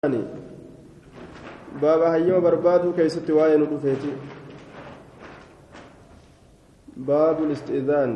بابا هيما بربادو كيست واين رفيتي باب الاستئذان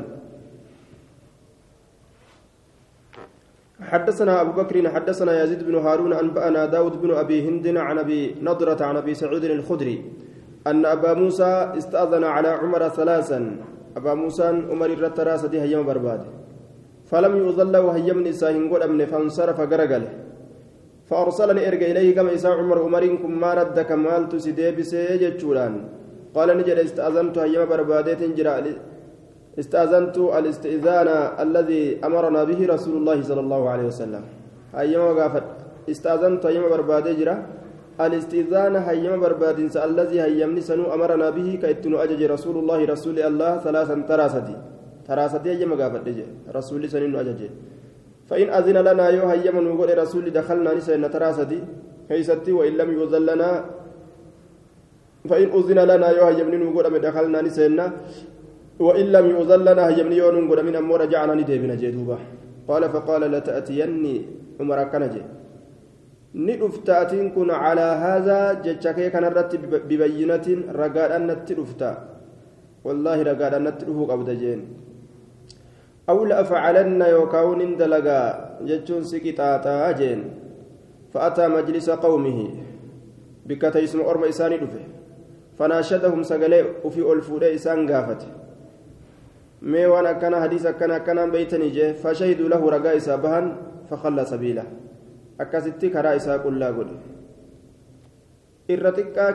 حدثنا أبو بكر حدثنا يزيد بن هارون أنبأنا داود بن أبي هند عن أبي نضرة عن أبي سعود الخدري أن أبا موسى استأذن على عمر ثلاثا أبا موسى عمر الرتراس دي هيما برباد فلم يؤذن له هيمن إساهن قل أمن فانصرف قرقله فأرسلني إرجع إليه كما إساء عمركم ما ردك مالت سيدي بسيجتشوران قال نجد استأذنت هيما بربادة جرا استأذنت الاستئذان الذي أمرنا به رسول الله صلى الله عليه وسلم هيما وقافت استأذنت هيما بربادة جرا الاستئذان هيما بربادين الذي هيمني سنو أمرنا به كيتنو أجج رسول الله رسول الله ثلاثا تراستي هيما وقافت رسول سنين أجج فإن أذن لنا يو هيما نقول رسول دخلنا نسينا تراستي كيستي وإن لم يؤذن لنا فإن أذن لنا يو هيما نقول دخلنا نسينا وإن لم يؤذن لنا هيما يو نقول من أمور رجعنا نديبنا جدوبا قال فقال لتأتيني عمر كنجي ندفتاتين كن على هذا جتشكي كان رت ببينة رقاد أن تدفتا والله رقاد أن تدفوك أبدا أو لأفعلن يوكاون دلقا جتشون سكتاتا جين فأتى مجلس قومه بكتا اسم أرم إساني دفه فناشدهم سقلي وفي ألفودة إسان قافت ميوانا كان حديثا كان بيتني جه فشهدوا له رقا إسابهن فخلى سبيله أكاسيتي كرا إساء كلا قل إرتقا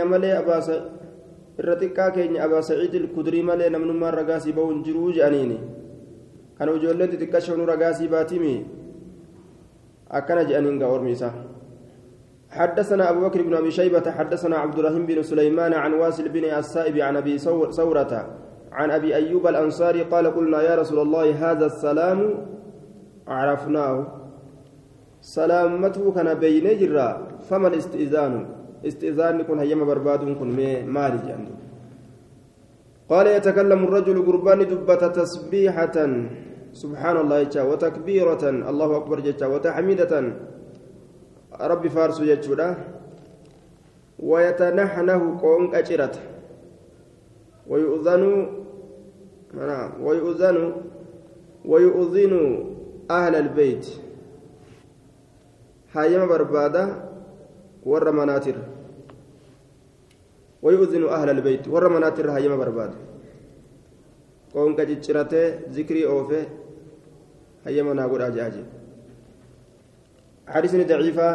كيني أبا سعيد الكدري ملي نمنما رقا سيبون جروج أنيني كانوا جولت تكشفون رقاسي باتمي أكن جأنين قورميسا حدثنا أبو بكر بن أبي شيبة حدثنا عبد الرحيم بن سليمان عن واسل بن السائب عن أبي ثورة عن أبي أيوب الأنصاري قال قلنا يا رسول الله هذا السلام عرفناه سلامته كان بين جرا فما استئذان كن هيما برباد كن مالي جانب قال يتكلم الرجل قربان دبة تسبيحة سبحان الله جتا وتكبيرة الله أكبر جتا وتحميدة ربي فارس جتا ويتنحنه قونك أجرت ويؤذن أهل البيت هايما بربادة ور مناتر ويؤذن أهل البيت ور مناتر هايما بربادة قونك جتشرته ذكري أوفي هايما ناقول أجاجي حديث ضعيفة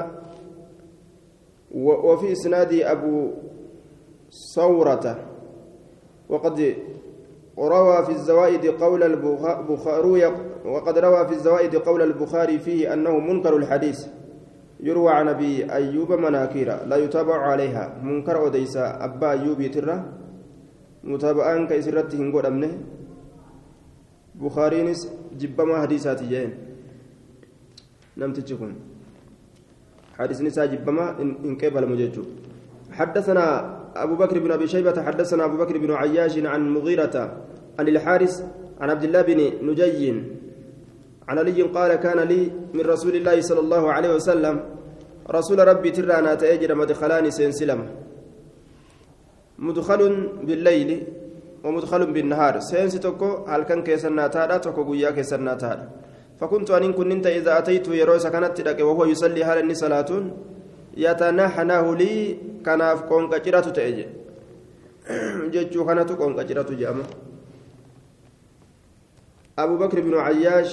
وفي إسناد أبو ثورة وقد روى في الزوائد قول البخاري وقد روى في الزوائد قول البخاري فيه أنه منكر الحديث يروى عن أبي أيوب مناكير لا يتابع عليها منكر وديسا أبا أيوب يترى متابعان كيسرته نقول أمنه بخارينس جبما حديثات جين نم تجكون حديث نساء جبما إن قبل مججو حدثنا أبو بكر بن أبي شيبة حدثنا أبو بكر بن عياش عن مغيرة عن الحارث عن عبد الله بن نجي عن علي قال كان لي من رسول الله صلى الله عليه وسلم رسول ربي ترانا تأجر مدخلان سينسلم مدخل بالليل ومدخل بالنهار سينسيتكو هل كان كيسنا تارا تكو قويا كيسنا تارا فكنت أن كنت إذا أتيت يروس كانت تلك وهو يصلي هل الني صلاة يتنحناه لي كان أفكون كجرة تأجر جيتشو كانت كون كجرة جامع أبو بكر بن عياش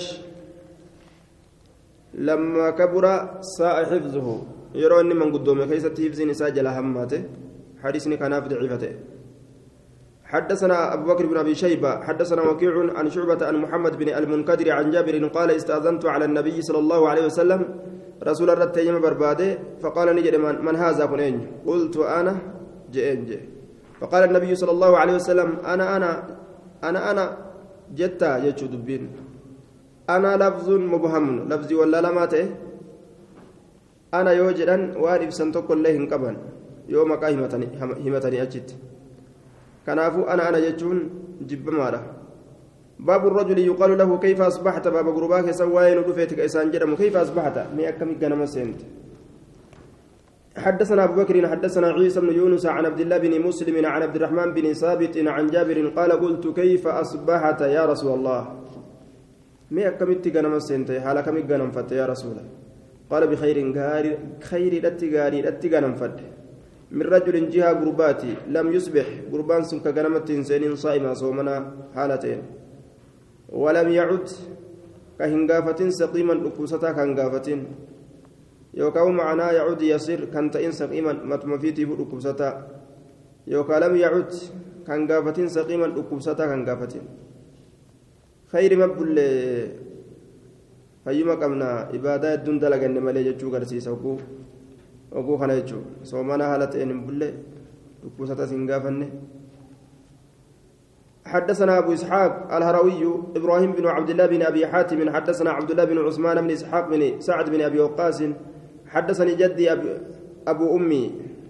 لما كبر ساء حفظه يروني من قدومه كيست حفظ نساء جل هماته حديثني كان في ضعيفته حدثنا أبو بكر بن أبي شيبة حدثنا وكيع عن شعبة عن محمد بن المنكدر عن جابر قال استأذنت على النبي صلى الله عليه وسلم رسول الرتيم برباده فقال نجد من هذا كنين قلت أنا جئن فقال النبي صلى الله عليه وسلم أنا جتا يجو دبين أنا لفظ مبهم لفظي ولا لماته أنا يوجدن وارب سنتك الله انقبل يوم همتني أجت كنافو أنا جتون جب ماله باب الرجل يقال له كيف أصبحت باب غرباك سواين ودفيتك إسان جرم كيف أصبحت مي أكمي غنم سنت حدثنا أبو بكر حدثنا عيسى بن يونس عن عبد الله بن مسلم عن عبد الرحمن بن ثابت عن جابر قال قلت كيف أصبحت يا رسول الله مي أكملت غنم السنتي حالا كم غنم فت يا رسول الله قال بخير خير رتي غنم فت من رجل جهة قرباتي لم يصبح قربان سمك غنمت سنين صائما صومنا حالتين ولم يعد كهنغافة سقيما لكوستا كهنغافة يوكاو معنا يعود يصير كان تئن سقيما متمفيتي لكوستا يوكا لم يعد كهنغافة سقيما لكوستا كهنغافة خير مبل فيما قمنا إبادة دون دلقن مالي جتشو غرسيس وقو خنا جتشو صومنا حالتين مبل لكوستا سنغافة حدثنا أبو إسحاق الهروي إبراهيم بن عبد الله بن أبي حاتم حدثنا عبد الله بن عثمان بن إسحاق بن سعد بن أبي وقاص حدثني جدي أبو أمي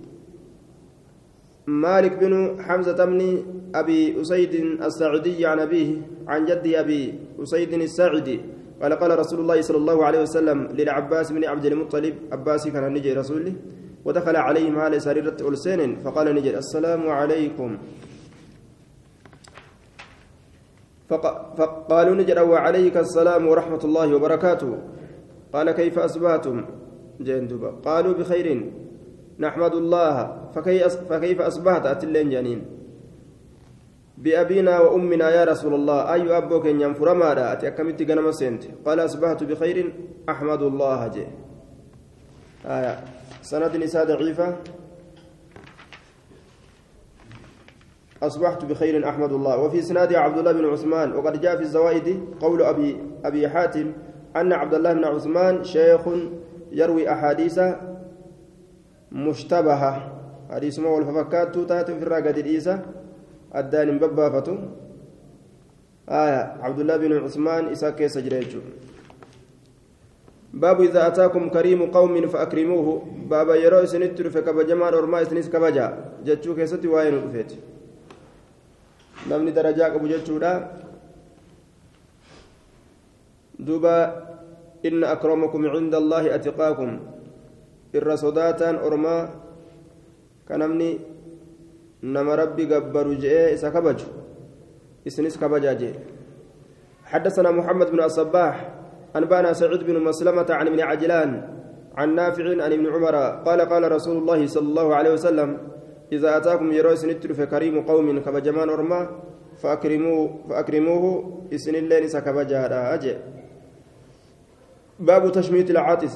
مالك بن حمزة بن أبي أسيد الساعدي عن أبيه عن جدي أبي أسيد الساعدي قال قال رسول الله صلى الله عليه وسلم للعباس بن عبد المطلب عباسي كان نجي رسوله ودخل عليهم على سريرة ألسين فقال نجي السلام عليكم فقالوا نجر وعليك السلام ورحمة الله وبركاته قال كيف أصبحتم جندوبا قالوا بخير نحمد الله فكيف أصبحت أتلين جانين بأبينا وأمنا يا رسول الله أي أبوك ينفر ماذا أتأكمت جنم سنت قال أصبحت بخير أحمد الله جي سند نساء ضعيفة أصبحت بخير أحمد الله وفي سناد عبد الله بن عثمان وقد جاء في الزوائد قول أبي حاتم أن عبد الله بن عثمان شيخ يروي أحاديث مشتبهة حديث ما والفكات تاتي في الراقد الإيسى الدان ببافته عبد الله بن عثمان إساك سجريجو باب إذا أتاكم كريم قوم فأكرموه بابا يروي سنتر فكبجمان أرما سنس كبجا جتشو كيستي وين رفيت namni darajaa qabu jechuudha duuba inna akramakum cinda allaahi atiqaakum irra sodaataan ormaa ka namni nama rabbi gabbaru je'ee isa kabaju isinis kabajaa jee حدثنا محمد بن الصباح أنبانا سعيد بن مسلمة عن ابن عجلان عن نافع عن ابن عمر قال قال رسول الله صلى الله عليه وسلم إذا أتاكم يروي سنتر فكريم قوم كبجمان أرما فأكرموه إسن الله نسا كبجاها أجي باب تشميت العاطس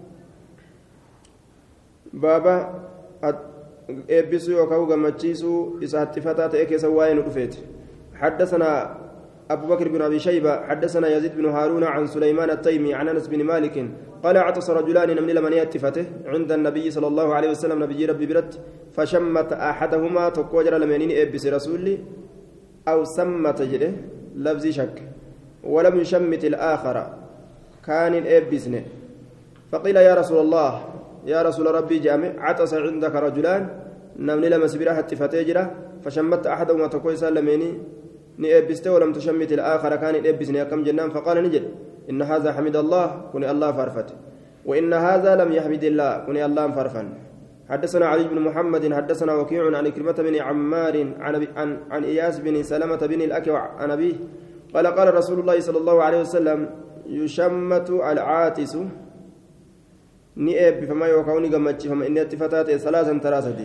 بابا إبسو وكاو غمتشيسو إذا اتفتات إيكي سواين رفيت حدثنا أبو بكر بن أبي شيبة حدثنا يزيد بن هارون عن سليمان التيمي عن أنس بن مالك قال عطس رجلان من لمن يتفته عند النبي صلى الله عليه وسلم نبي ربي برد فشمت أحدهما تقوجر لمنين إبس رسولي أو سمت جده لفظ شك ولم يشمت الآخر كان إبسن فقيل يا رسول الله يا رسول ربي جامع عطس عندك رجلان نمني لما سبيرها اتفتجره فشمت أحدهما تقوجر لمنين نئبسته ولم تشمت الآخر كان يئبسني كم جنان فقال نجد إن هذا حمد الله كن الله فرفت وإن هذا لم يحمد الله كن الله فرفن حدثنا علي بن محمد حدثنا وكيع عن كلمة بن عمار عن إياس بن سلمة بن الأكوع عن أبيه قال قال رسول الله صلى الله عليه وسلم يشمت العاتس نئب فما يوكوني قمتش فما إني اتفتات ثلاثا تراستي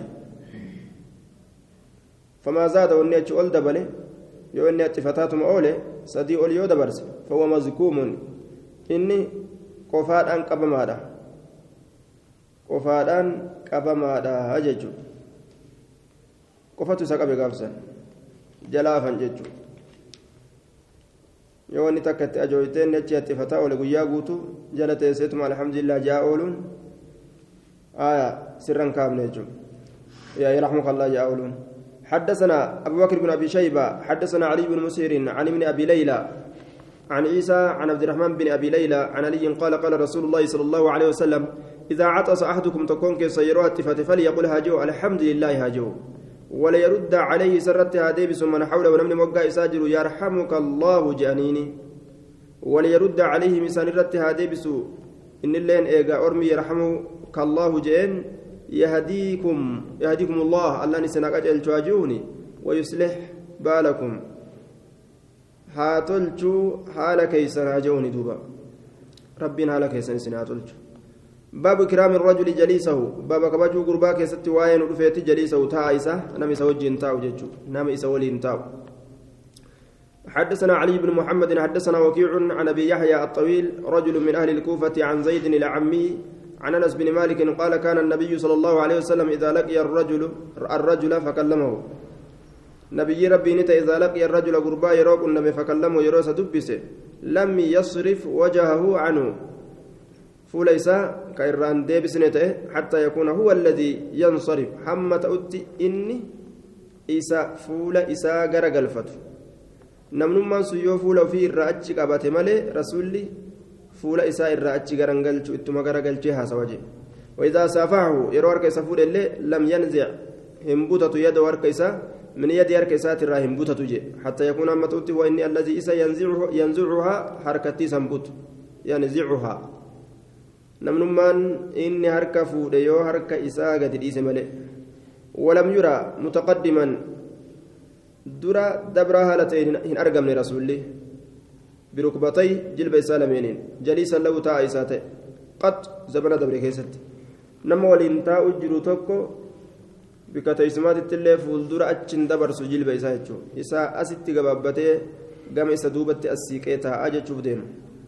فما زاد ونيتش أول دبله yoo inni attifataatum oole sadii ol yoo dabarse fahuwa mazkuumun inni qofaadhaan qabamaadha jechuudha qofatu isa qabe gaafsan jalaafan jechuudha yoo inni takka itti ajooyteen achi attifataa oole guyyaa guutuu jala teesseetuma alhamdulillah jaa ooluun sirran kaafne jechuudha yaa yarhamukallah jaa ooluun حدثنا أبو بكر بن أبي شيبة حدثنا علي بن مسير عن ابن أبي ليلى عن عيسى عن عبد الرحمن بن أبي ليلى عن علي قال قال رسول الله صلى الله عليه وسلم إذا عطس أحدكم تكون كسيروها التفات فليقل هاجو الحمد لله هاجو ولا يرد عليه سرت هادي من حوله ونمن موقع ساجر يرحمك الله جانيني ولا يرد عليه مسان رت هادي إن اللين إيجا أرمي يرحمك الله جين يهديكم الله الله نسناك أجل تواجهوني ويصلح بالكم هاتلجو حال كيسن هاجوني دوبا ربنا حال كيسن سناتلجو باب كرام الرجل جليسه باب كباجو غربا كيست واين رفيت جليسه تايسه نمي سوجين تاو ججو نمي سولين تاو حدثنا علي بن محمد حدثنا وكيع عن ابي يحيى الطويل رجل من اهل الكوفه عن زيد العمي عن انس بن مالك قال كان النبي صلى الله عليه وسلم اذا لقي الرجل فكلمه نبي ربي نتا اذا لقي الرجل غربا يروق النبي فكلمه يروس دبسه لم يصرف وجهه عنه فوليس كيران ديبسنته حتى يكون هو الذي ينصرف حمت أتي إني إسا فولا إسا غرغلفت نمنمان سيو فولا في الرأج قابت مالي رسولي فولا إسا الرأج غرغلچ اتما غرغلچها سواجه وإذا سافعه يروار كيسا فول اللي لم ينزع همبوتة يد وركيسا من يد يركيسات الرا همبوتة جي حتى يكون أمت أتي وإني الذي إسا ينزعها حركتي سنبوت ينزعها نمنمان إني هركا فوديو هركا إساءة تديس ملئ ولم يرى متقدما درا دبرا هالتين هن أرقم لرسول الله بركبتي جلب سالمين جليسا له تاء إساته قد زبنا دبر كيست نما ولين تاء جرو توكو بكتيسمات التلي فولدرا أتشن دبر سجلب إساته إساء أستي قبابته قام إسا دوبت أسيكيتها أجا تشوف دينه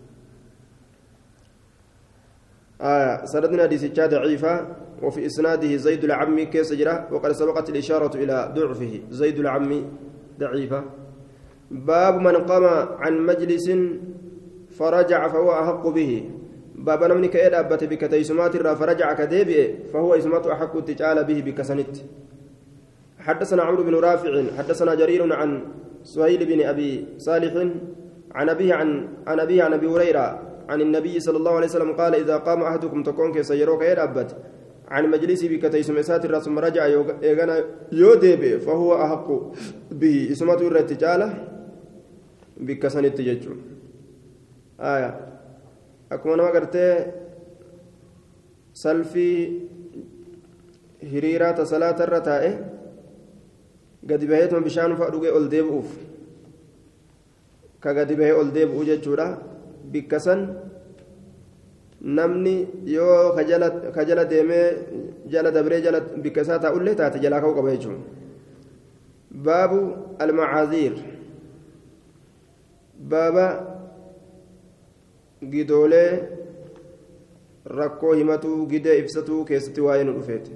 سردنا حديث ضعيفة وفي إسناده زيد العمي كيسجرة وقد سبقت الإشارة إلى ضعفه زيد العمي ضعيفة باب من قام عن مجلس فرجع فهو أحق به باب نمني كأيد أبت بكتيسمات فرجع كديبئ فهو إسمات أحق التجال به بكسنت حدثنا عمرو بن رافع حدثنا جرير عن سهيل بن أبي صالح عن أبيه عن أبي هريرة عن النبي صلى الله عليه وسلم قال إذا قام أحدكم تكون كسيروك يربت عن مجلسي بكتيس مسات الرسم رجع يغنى يودب فهو أحق به اسمته الرتجالة بكسن التججو أكون ما قرت سلفي هريرة صلاة الرتائه قد بهيتهم بشان فأروق أولديب أوف كقد بهي أولديب أوجد جورا bikkasan namni yoo kajala deemee jala dabree jala bikkasaa taa'ullee taate jalaa ka'uu qaba jechuun baabu almacaaziir baaba gidoolee rakkoo himatuu gidee ibsatuu keessatti waa'ee nu dhufeeti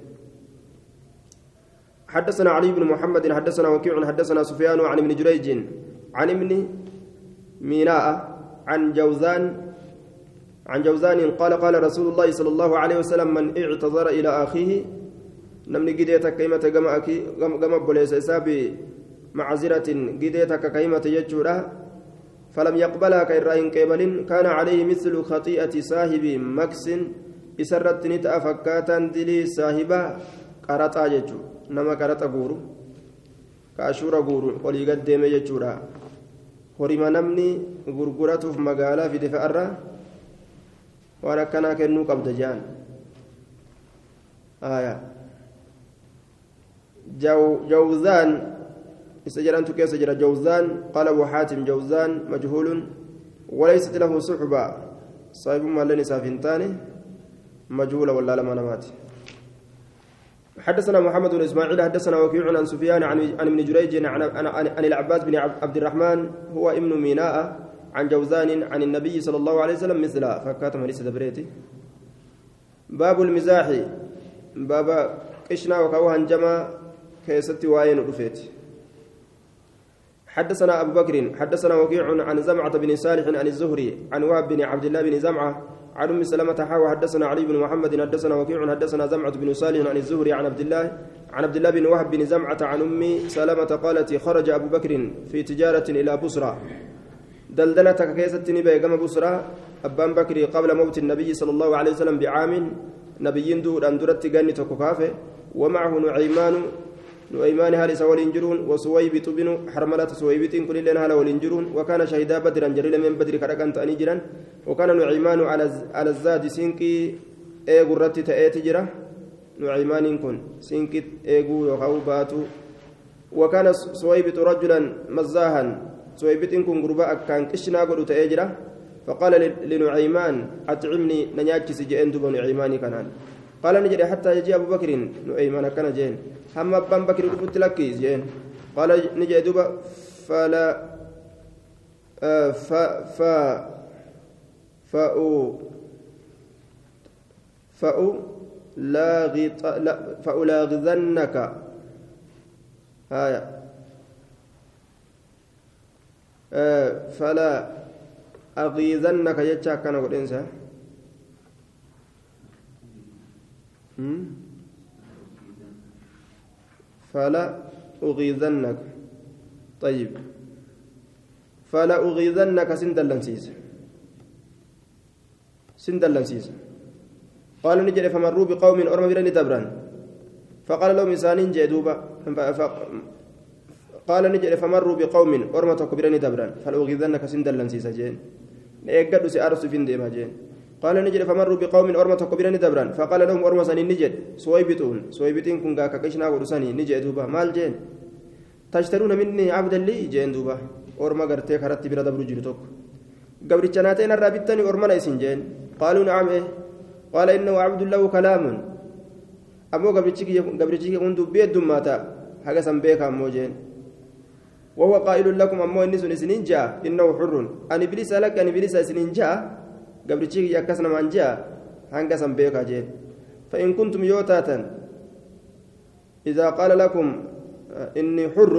حدثنا علي بن محمد حدثنا وكيع حدثنا سفيان عن ابن جريج عن ابن ميناء عن جوزان قال قال رسول الله صلى الله عليه وسلم من اعتذر إلى أخيه نمني قديتك كيمة قم بوليس إسابي معذرة قديتك كيمة يجورة فلم يقبلها كإرائن قبل كان عليه مثل خطيئة صاحب مكس إسرت نتأ فكاتا دلي صاحبة قرطا يجو نما قرطا قورو كأشورا قورو ولي قدم يجورة horima namni gurguratuuf magaalaa fide fa'arra waan akkanaa kennuu qabda jaan jawzaan isa jedhantu keessa jira jawzaan qaala abu xaatim jawzaan majhuulun walaysat lahu suxba saahibummaa len isaaf hin taane majhuula wallaa lama namaati حدثنا محمد بن اسماعيل حدثنا وكيع عن سفيان عن ابن جريج عن العباس بن عبد الرحمن هو ابن ميناء عن جوزان عن النبي صلى الله عليه وسلم مثله فكاتم ليس دبريتي باب المزاح باب قشنا وكوهن جما كيستي واين رفيت حدثنا ابو بكر حدثنا وكيع عن زمعة بن صالح عن الزهري عن وهب بن عبد الله بن زمعة عن ام سلمة حاوى حدثنا علي بن محمد حدثنا وكيع حدثنا زمعة بن صالح عن الزهري عن عبد الله بن وهب بن زمعة عن ام سلمة قالت خرج ابو بكر في تجارة الى بصرى دلدلتك كيست نبي كما بصرى ابان بكر قبل موت النبي صلى الله عليه وسلم بعام نبي دور ان درت غني تكفافه ومعه نعيمان هالس والإنجرون وسويبت بن حرملة سويبت كل لنا هلا والإنجرون وكان شهيدا بدرا جريلا من بدر كركان تأنيجرا وكان نعيمان على الزاد سينكي قرتي تأتي جرا نعيمان كن سنكت إيجو يخاو باتو وكان سويبت رجلا مزاها سويبت كن غرباء كان كشنا قلت أجرا فقال لنعيمان أطعمني نياتشي جئن دوب نعيمان كنان قال نجري حتى يجي أبو بكر نعيمان كان جين هم أبان بكر قلت لك جين قال نجي دوب فلا فألاغذنك فلا أغيظنك يجاك كان قد إنسى فلا أغيظنك طيب فلا أغيظنك سندلنسيس قال نجري فمروا بقوم أرمى برني دبران فقال لهم إنسان جدوبا قال نجري فمروا بقوم أرمى تكبرني دبران فلأغيظنك سندلنسيس جين نيجدوا سأرس فين ديما جين قال نجري فمروا بقوم أرمى تكبرني دبران فقال لهم أرمى سني نجد سويبتون كن غاكا كشنا ورساني نجد دوبا مال جين تشترون مني عبدا لي جين دوبا أرمى قرتي كرتي برا دبرو جلتوك قبل جناتين الرابطاني أرمى إسن جين قالوا نعم إيه قال إنه عبد الله كلام أمو قبل تشيكي كنت بيد ماتا حاجة سنبيك أمو جين وهو قائل لكم أمو الناس سنين جاء إنه حر أنا بليس لك أنا بليس سنين جاء قبل تشيكي يكسنا من جاء حاجة سنبيك جين فإن كنتم يوتاتا إذا قال لكم إني حر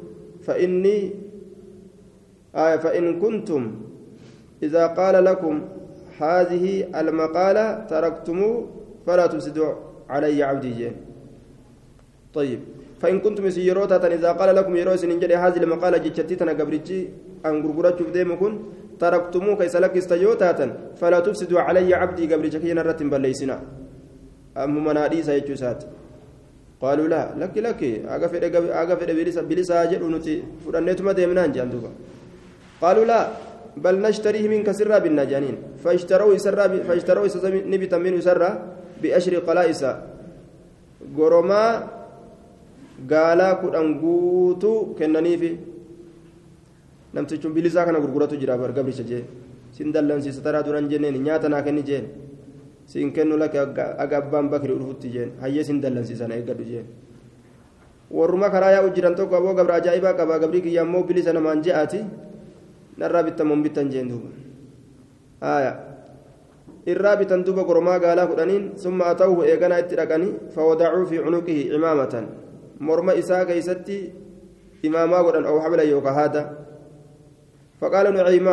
فإن كنتم إذا قال لكم هذه المقالة تركتموه فلا تفسدوا علي عبدي جين طيب فإن كنتم سيروتا إذا قال لكم يروس نجري هذه المقالة جتتنا قبرتي أن غرغرة ديمكن تركتموه كيس لك استيوتا فلا تفسدوا علي عبدي قبرتي كينا رتم بليسنا أم منادي سيجوسات قالوا لا لك أغفر بلسا أجل ونتي فرنتما ديمنا جاندوبا قالوا لا بل نشتريه منك سرا بالنجانين فاشتروا نبتا منه سرا بأشر قلائس غرما قالا كدن غوتو كنني في نمتجون بلسا كان غرغرتو جرا بر قبل سجي سندلن سي سترا دوران جنين نياتنا كني جين سين كنو لك اغبان بكر رفت جين هي سندلن سي سنه يغدو جين ورما كرايا اجران تو غبو غبر عجائبا كبا غبريك يمو بلسا نمان جاءتي نرابطا ممبتا جندوبا الرابطا دوبا قرما قالا كدنين ثم أتوه إيقنا اترقني فوضعوا في عنقه إمامة مرمى إساء كيستي إماما قدن أو حبل يوكا هذا فقال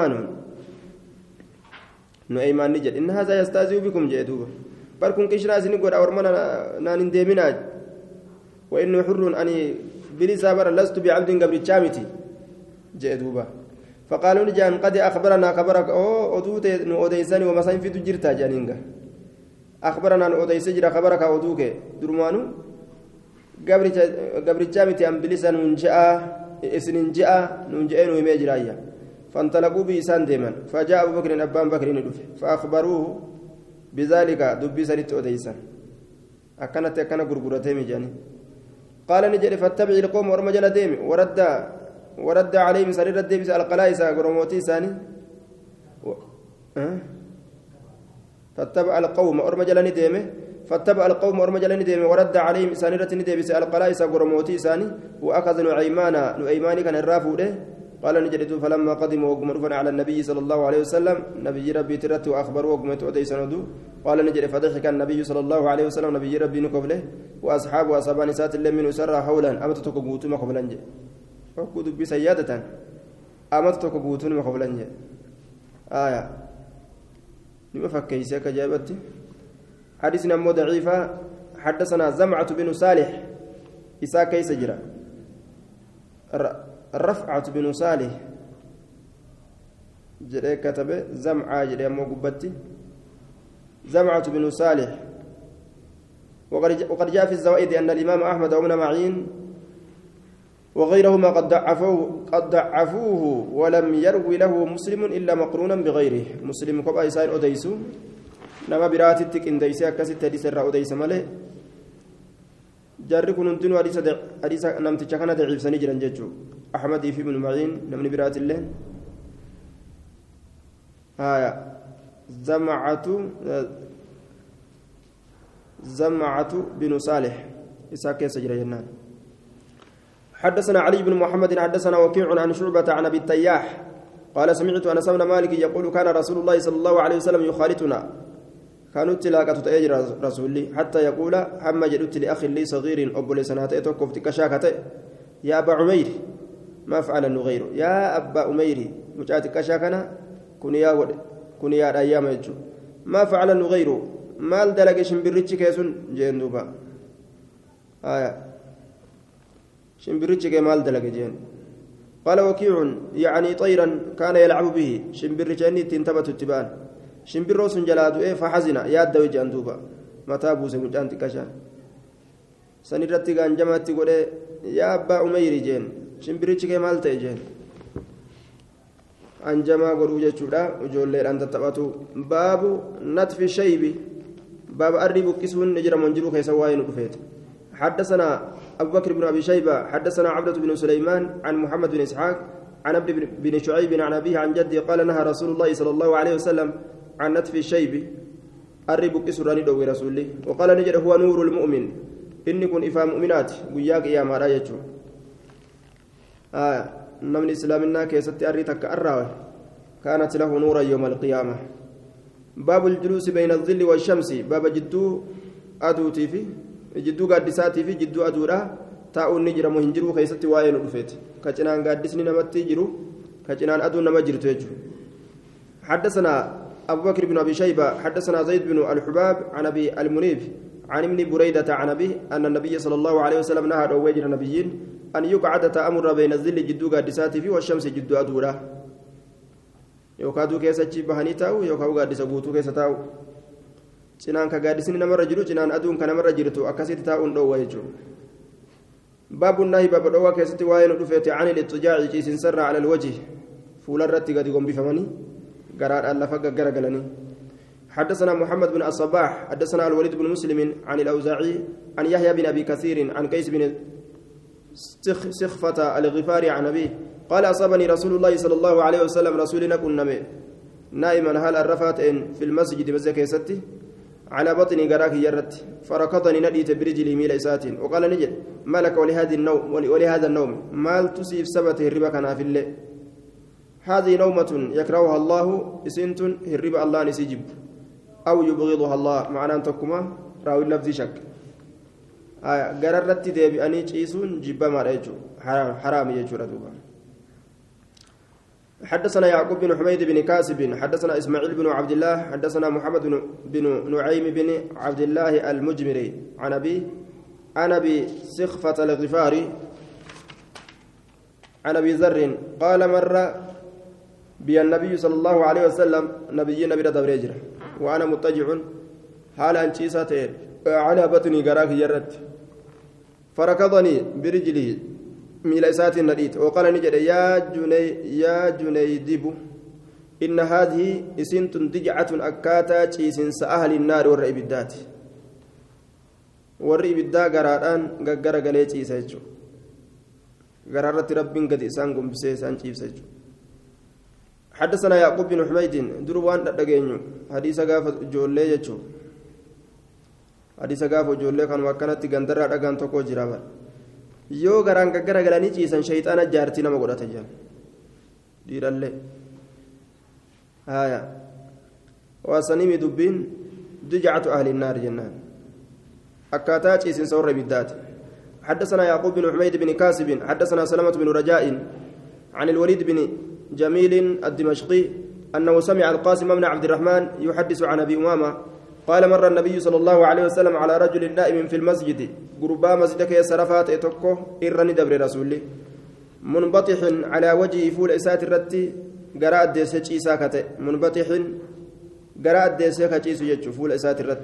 نعيمان نجد إن هذا يستهزئ بكم جئتوبا بركم كشنا سنقول أورمنا نان ديمناج وإنه حر أني بلسا برا لست بعبد قبل الشامتي جئتوبا فقالوا نجان قد أخبرنا خبرك أدوت نوديسني ومساين في تجرتا جانينغا أخبرنا نوديس جرا خبرك أدوك درمانو قبر جامتي أم بلسان ننجأ إسنين جاء ننجأ ويمجرايا فانطلقوا بإسان ديما فجاء أبو بكر أبان بكر ندفع فأخبروه بذلك دبي سرت أديسان أكنت غرغرتين جاني قال نجري فاتبع القوم ورمجل ديمي ورد عليهم سرير الدبس القلائس غرموتي ثاني فاتبع القوم ارمجلني ديمه فاتبع القوم ارمجلني ديمه ورد عليهم سرير الدبس القلائس غرموتي ثاني واخذ نعيمان كان الرافوده قال نجد فلما قدموا وقمروا على النبي صلى الله عليه وسلم نبي ربي ترت واخبروا وقمت ودي سندو قال نجد فضحك النبي صلى الله عليه وسلم نبي ربي نقبله واصحابه اصحاب نسات من سر حولا امتتك غوتما قبلنج فكود بسيادة أمرتك بوتون مقبلنج لما فكيسك جابتي حديثنا مو ضعيفة حدثنا زمعة بن صالح إسا كيس جرا رفعة بن صالح جري كتب زمعة جري مو قبتي زمعة بن صالح وقد جاء في الزوائد أن الإمام أحمد وابن معين وغيرهما قد ضعفوه ولم يروي له مسلم إلا مقرونا بغيره مسلم كوبا يسائل أديسو نما براتتك إن ديسي أكاسي تديس الرأى أديس مالي جاري كن انتن حديث نمت كان ضعيف سنجرا ججو أحمد في بن معين من برات الله زمعة بن صالح إساك سجر جنان حدثنا علي بن محمد حدثنا وكيع عن شعبة عن أبي التياح قال سمعت أنس بن مالك يقول كان رسول الله صلى الله عليه وسلم يخالطنا كانوا تلاقة تأجر رسولي حتى يقول هم جدت لأخ لي صغير أبو لسنات توقف تكشاكة يا أبا عمير ما فعل غيره يا أبا عمير مجاتك شاكنا كن يا أيام يجو ما فعل غيره مال دلق شمبرتش كيسون جندوبا شمبرتش مال دلق جين قال وكيع يعني طيرا كان يلعب به شمبرتش أني تنتبت التبان شمبروس جلادو فحزن يا دوي جندوبا متى بوس مجانت كشا سنرتي كان جمعت قول يا أبا عمير جين شمبرتش مال تيجين أنجما قولوا جتشودا وجولي أنت تباتو باب نتف الشيب باب أريب كسون نجر منجلو كيس واين رفيت حدثنا أبو بكر بن أبي شيبة حدثنا عبدة بن سليمان عن محمد بن إسحاق عن عبد بن شعيب عن أبيه عن جده قال نهى رسول الله صلى الله عليه وسلم عن نتف الشيب أريب كسران دوي رسولي وقال نجر هو نور المؤمن إني كن إفا مؤمنات وياك يا مرايتشو نمن إسلامنا كيست أريتك أراوي كانت له نورا يوم القيامة باب الجلوس بين الظل والشمس باب جدو أدوتي في جدو قادساتي في جدو أدورا تاؤ نجر مهنجرو كيست واين رفيت كجنان قادسني نمتي جرو كجنان أدو نمجر تيجو حدثنا أبو بكر بن أبي شيبة حدثنا زيد بن الحباب عن أبي المنيب عن ابن بريدة عن أبيه أن النبي صلى الله عليه وسلم نهى رويج النبيين أن يقعد تأمر بين الظل جدو قادساتي في والشمس جدو أدورا yookaan keessa achi bahanii taa'u yookaan gaaddisa guutuu keessa taa'u cinaan ka gaaddisni namarra jiru cinaan aduun ka namarra jirtu akkasitti taa'uun dhoowwa jechuudha baabuun naahi baaba dhoowwaa keessatti waa'ee nu dhufeeti ani littujaaci ciisinsarraa alal wajhi fuularratti gadi gombifamanii garaadhaan lafa gaggaragalanii حدثنا محمد بن الصباح حدثنا الوليد بن مسلم عن الأوزاعي عن يحيى بن أبي كثير عن قيس بن سخفة الغفاري عن أبيه قال أصابني رسول الله صلى الله عليه وسلم رسولنا كنا نائما هل الرفات في المسجد بزكي ستي على بطني قراك يرت فركضني نديت برجلي ميل إسات وقال نجد ما لك ولهذا النوم مال تصيب سبته الربا كان في الليل هذه نومة يكرهها الله إسنت الربا الله نسيجب أو يبغضها الله معنى أن تكما راوي اللفظ شك قررت دي بأني تشيسون جبا ما رأيجو حرام يجو ردوبا حدثنا يعقوب بن حميد بن كاسب حدثنا إسماعيل بن عبد الله حدثنا محمد بن نعيم بن عبد الله المجمري عن أبي سخفة الغفاري عن أبي ذر قال مر بي النبي صلى الله عليه وسلم نبينا بن دبريجر وأنا مضطجع حالا أنشيساتين على بطني قراك يرت فركضني برجلي ميل إسات النديت وقال نجد يا جنيدب إن هذه إسنت دجعة أكاتا تشيسنس أهل النار والرئبدات والرئبدا قراران قرر قليت إساجو قررت رب قد إسانكم بسيسان تشيساجو حدثنا يعقوب بن حميد دروان دقينيو حديث قاف جولي يجو حديث قاف جولي كان وكانت قندرة دقان توكو جرابا yoo garaan gaggara galanii ciisan shayxaana jaartii nama godhata jiran dhiirallee haya waasanimi dubbiin dujacatu ahli النار jennaan akkaataa ciisinsa warra ibiddaati حدثنا يعقوب بن حميد بن كاسب حدثنا سلمة بن رجاء عن الوليد بن جميل الدمشقي أنه سمع القاسم بن عبد الرحمن يحدث عن أبي أمامة قال مر النبي صلى الله عليه وسلم على رجل نائم في المسجد قربا مسجدك يسرفات اتوكو إرني دبر رسولي منبطح على وجهه فول إسات الرتي قراء ديسة إسا كتئ منبطح قراء ديسة كتيس يجو فول إسات الرت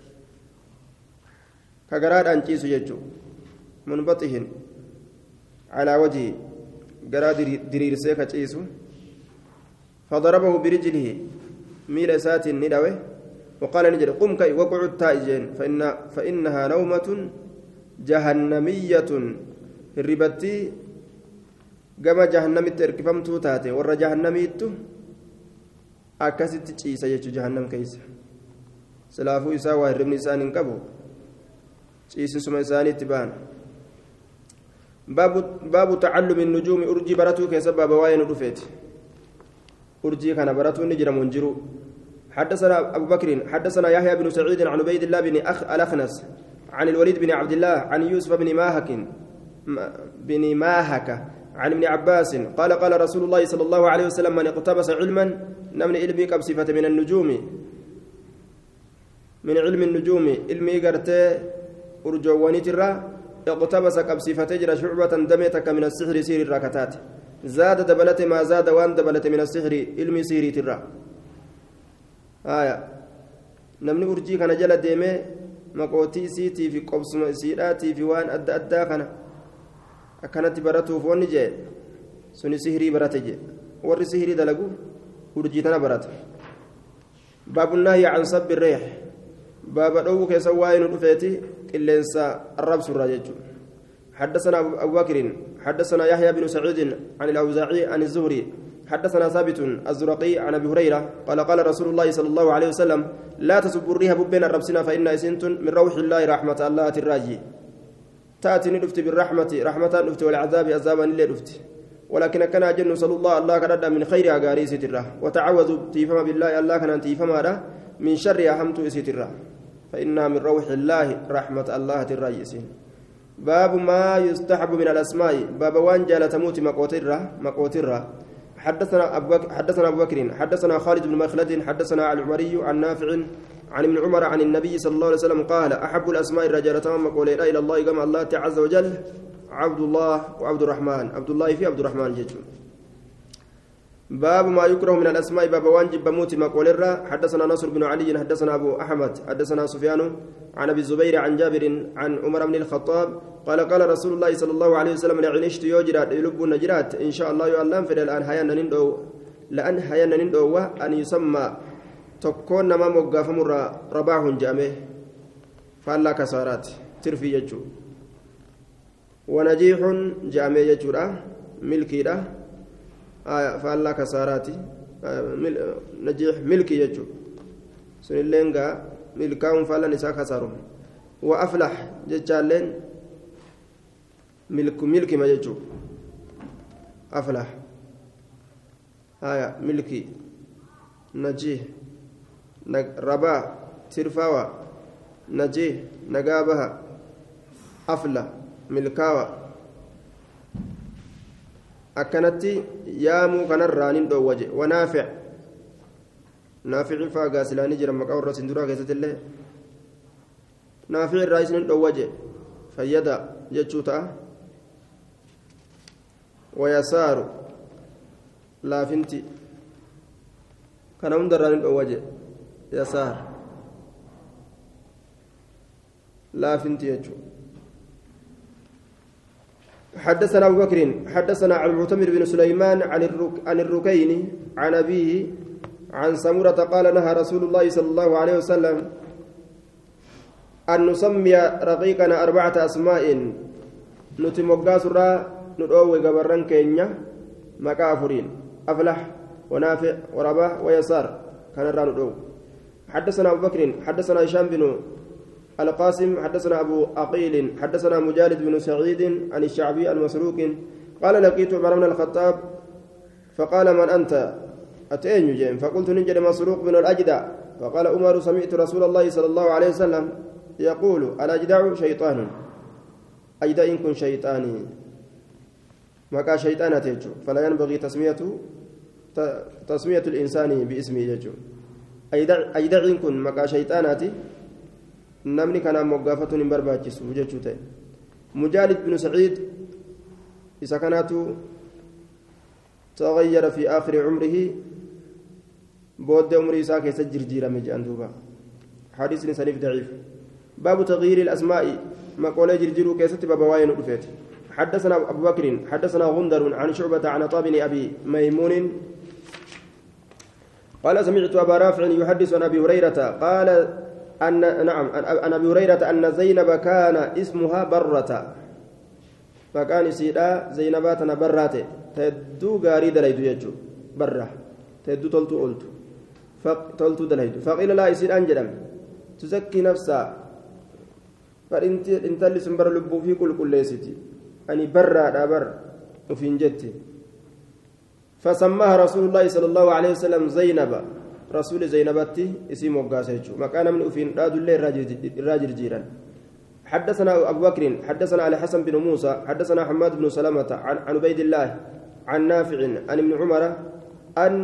كقراء أنتيس يجو منبطح على وجهه قراء درير سيكا تيس فضربه برجله ميل إسات ندوه وقال نجد قم كي وقعد تائجين فإنها نومة جهنمية الربتي كما جهنمت اركفمتو تاتي ور جهنميت أكست تشيسا يجو جهنم كيس سلافو إسا وهرمني إسان انكبو تشيس سما إساني تبان باب تعلم النجوم أرجي براتو كيسا باب واين رفيت أرجي كان براتو نجر منجرو حدثنا أبو بكر حدثنا يحيى بن سعيد عن عبيد الله بن الأخنس عن الوليد بن عبد الله عن يوسف بن ماهك عن ابن عباس قال قال رسول الله صلى الله عليه وسلم من اقتبس علما نمن علمي كبصفة من النجوم من علم النجوم علمي قرتي أرجواني ترى اقتبس كبصفة تجرى شعبة دمتك من السحر سير الراكتات زاد دبلت ما زاد وان دبلت من السحر علمي سيري ترى namni urjii kana jala deemee maqootii isiitii fi qobsuma isiidhaatii fi waan adda addaa kana akkanatti baratuuf wanni jee suni sihirii barate jee warri sihirii dalagu urjii tana barata baabunnaahi can sabbi reex baaba dhowwu keessa waa'ee nu dhufeeti qilleensa arrabsurraa jechuudha حدثنا أبو بكر حدثنا يحيى بن سعيد عن الأوزاعي عن الزهري حدثنا ثابت الزرقي عن ابي هريره قال قال رسول الله صلى الله عليه وسلم لا تسبوا الريح بين الربسنا فإن اسنت من روح الله رحمة الله الراجي تأتي نفت بالرحمة رحمة نفت والعذاب عذابا اللي نفت ولكن كان جن صلى الله كرد من خير أغاريس تره وتعوذوا تيفما بالله الله كان تيفما من شر أهمت إسيتره فإنها من روح الله رحمة الله الراجي باب ما يستحب من الأسماء باب وان جال تموت مقوتره حدثنا أبو بكر حدثنا خالد بن مخلد حدثنا العمري عن نافع عن ابن عمر عن النبي صلى الله عليه وسلم قال أحب الأسماء الرجال تمام قولنا إلى الله كما الله عز وجل عبد الله وعبد الرحمن عبد الله في عبد الرحمن جيجو باب ما يكره من الأسماء باب وانجب بموت ما قول حدثنا نصر بن علي حدثنا أبو أحمد حدثنا سفيان عن أبي الزبير عن جابر عن عمر بن الخطاب قال قال رسول الله صلى الله عليه وسلم لعن اشت يوجرات يلب النجرات إن شاء الله يعلم في الآن حيانا نندو لأن حيانا نندو أن يسمى تكون ما موقف مر رباح جامه فالله كسارات ترفي يجو ونجيح جامه يجو ملكي فالله كساراتي نجيح ملكي يجو سنلينغا ملكاهم فالله نساء خسارهم وأفلح جتالين ملكي ما يجو أفلح ملكي نجيح ربا ترفاوى نجيح نقابها أفلح ملكاوى أكنتي يامو كان الرانين دو وجه ونافع نافع فاقاسلاني جرم مقاور رسندورا كيست الله نافع الرئيس دو وجه فيدا جتشوتا ويسار لا فنتي كان هم درانين دو وجه يسار لا فنتي يجو حدثنا أبو بكر حدثنا عن المعتمر بن سليمان عن الركين عن أبيه عن سمرة قال نهى رسول الله صلى الله عليه وسلم أن نسمي رقيقنا 4 أسماء نتمقى سرى ندعو قبرن كينيا مكافرين أفلح ونافع ورباح ويسار كان الران حدثنا أبو بكر حدثنا هشام بن القاسم حدثنا أبو أقيل حدثنا مجالد بن سعيد عن الشعبي المسروق قال لقيت عمر بن الخطاب فقال من أنت أتين جيم فقلت نجد مسروق بن الأجدع فقال عمر سمعت رسول الله صلى الله عليه وسلم يقول الأجدع شيطان أجدع إن كن شيطاني مكا شيطان تيجو فلا ينبغي تسمية الإنسان باسمه يجو أجدع إن كن مكا شيطاناتي namni kanaan moggaafatuun hin barbaachisu jechuu ta'e mujaalid binu saciid isa kanaatu تغير في آخر عمره بود عمره ساكي سجر جيرا مجان دوبا حديث سنيف ضعيف باب تغيير الأسماء ما قول جرجرو كيست بابواين رفيت حدثنا أبو بكر حدثنا غندر عن شعبة عن طابن أبي ميمون قال سمعت أبا رافع يحدث عن أبي هريرة قال أن نعم عن أبي هريرة أن زينب كان اسمها برة فكان سيدا زينباتنا برات تدو غاري دليدو يجو برة تدو تلتو أولتو تلتو دليدو فقيل لا يصير أنجلم تزكي نفسها فإنت اللي سنبر لبو في كل ليستي أني برة دابر وفين جتي فسماها رسول الله صلى الله عليه وسلم زينب رسول زينبتي اسم وقاسيتشو مكان من أفين راد الله الراجل جيران حدثنا أبو بكر حدثنا علي حسن بن موسى حدثنا حماد بن سلمة عن عبيد الله عن نافع عن ابن عمر أن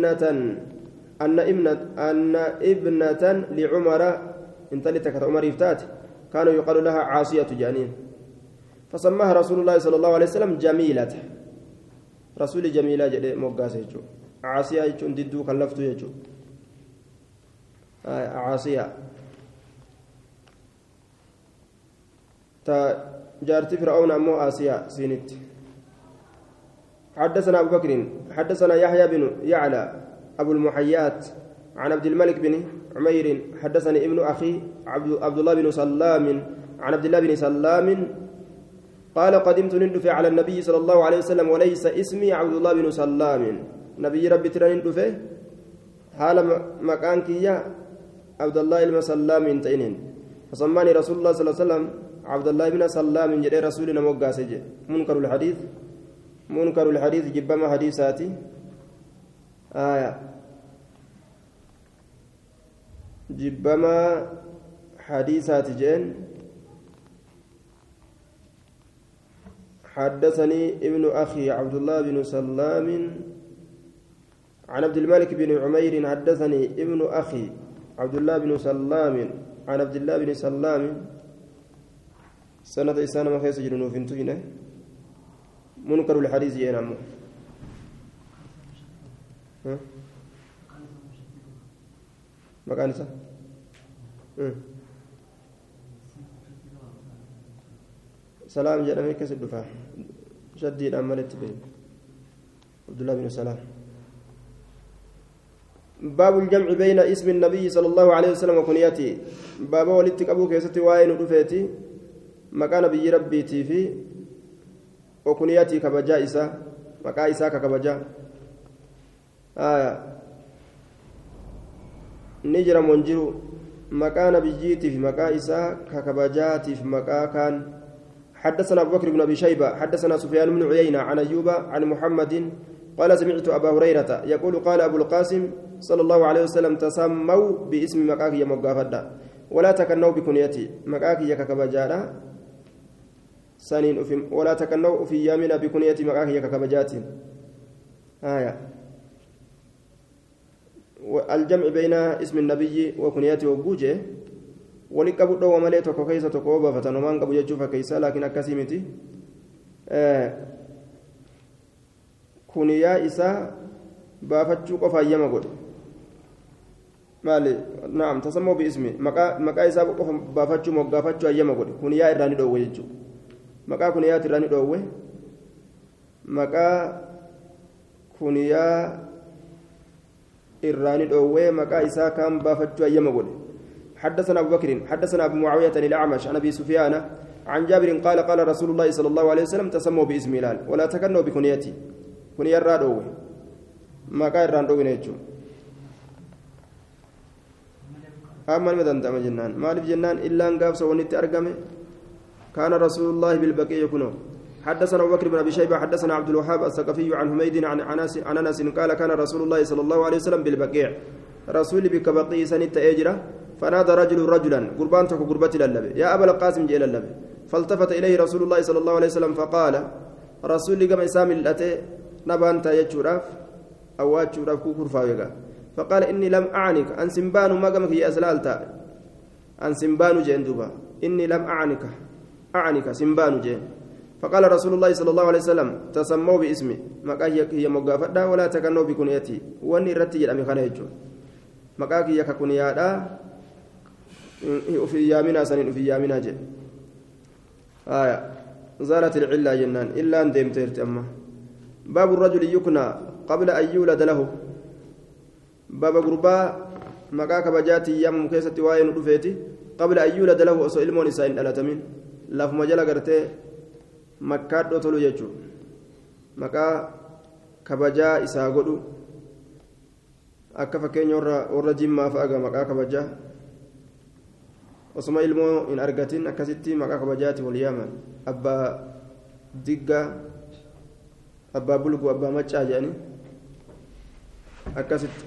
ابنة لعمر انتلتك عمر يفتات كانوا يقال لها عاصية جانين فسماها رسول الله صلى الله عليه وسلم جميلة رسول جميلة جدي موقاسيتشو عاصية يجون ددو كلفتو يجو عاصية تا جارتي فرعون أمو آسيا سينت حدثنا أبو بكر حدثنا يحيى بن يعلى أبو المحيات عن عبد الملك بن عمير حدثني ابن أخي عبد الله بن سلام عن عبد الله بن سلام قال قدمت ندفع على النبي صلى الله عليه وسلم وليس اسمي عبد الله بن سلام نبي ربي ترى ندفع حال مكانك يا عبد الله بن سلام تئنين فسماني رسول الله صلى الله عليه وسلم عبد الله بن سلام جري رسولنا موقاسج منكر الحديث جبما حديثاتي جبما حديثات جين حدثني ابن أخي عبد الله بن سلام عن عبد الملك بن عمير حدثني ابن أخي عبد الله بن سلام عن عبد الله بن سلام سنة إسانة ما خيس جنون فينتوينه منكر الحديث ينامو مكان سا سلام جرمي كسب دفاع شديد أمرت به عبد الله بن سلام باب الجمع بين اسم النبي صلى الله عليه وسلم وكنيته باب ولدتك أبوك يستي واين ودفيتي مكان بي ربيتي في وكنيتي كبجا إسا مكا إسا كبجا نجر منجر مكان بيجيتي في مكا إسا كبجاتي في مكا كان حدثنا أبو بكر بن أبي شيبة حدثنا سفيان بن عيينة عن أيوب عن محمد قال سمعت أبا هريرة يقول قال أبو القاسم صلى الله عليه وسلم تسموا باسم مكاكي مقافدا ولا تكنوا بكنيتي مكاكي ككبجادا سنين أفهم ولا تكنوا في يامنا بكنيتي مكاكي ككبجات الجمع بين اسم النبي وكنيته وجوجه ولقبو دو ماليتو كيسه تكوبا فتنمان قبو يجوف كيسه لكن اكاسيمتي كنيا إسا بافتشو قفا يما قد مالي نعم تسموا باسمي مكا إسا قفا بافتشو مقافتشو يما قد كنيا إراني دوه يجو مكا كنيا إراني دوه مكا كنيا إراني دوه مكا إسا كان بافتشو يما قد حدثنا أبو بكر حدثنا أبو معاوية الأعمش عن أبي سفيان عن جابر قال قال رسول الله صلى الله عليه وسلم تسموا باسم هلال ولا تكنوا بكنيتي كنيا الرادوه مكا الرادوه نيجو أما المدن دام جنان مالف جنان إلا أن قابس ونت أرقمه كان رسول الله بالبقية يكونه حدثنا أبو بكر بن أبي شيبة حدثنا عبد الوهاب الثقفي عن حميد عن أنس قال كان رسول الله صلى الله عليه وسلم بالبقيع رسول بك بقي سنة أجرة فنادى رجل رجلا قربان تكو قربتي للبي يا أبا القاسم جئ للبي فالتفت إليه رسول الله صلى الله عليه وسلم فقال رسول قم إسام الأتي نبانت يجوراف أو أجوراف كوكور فاويقا فقال إني لم أعنك أن سنبان ما قمك يا أسلالتا أن سنبان جندوبا إني لم أعنك سنبان جن فقال رسول الله صلى الله عليه وسلم تسموا باسمي مكاهيك هي مقافدا ولا تكنوا بكنيتي واني رتي الأمي خانيجو مكاكي ككنيادا في يامنا سنين في يامنا جن زالت العلة جنان إلا أن ديمتيرت أما باب الرجل يكنى قبل أن يولد له باب غرباء مكا كبجاتي يم كيستي واين رفيتي قبل أن يولد له أصو إلمون إسائن ألتمين لف مجال قرتي مكات دوتلو يجو مكا كبجا إسا قدو akka fakkeenya warra jimmaa fa'aa maqaa kabajaa osuma ilmoo hin argatin akkasitti maqaa kabajaati wal yaaman abbaa digga abbaa bulgu abbaa maccaa jedhani akkasitti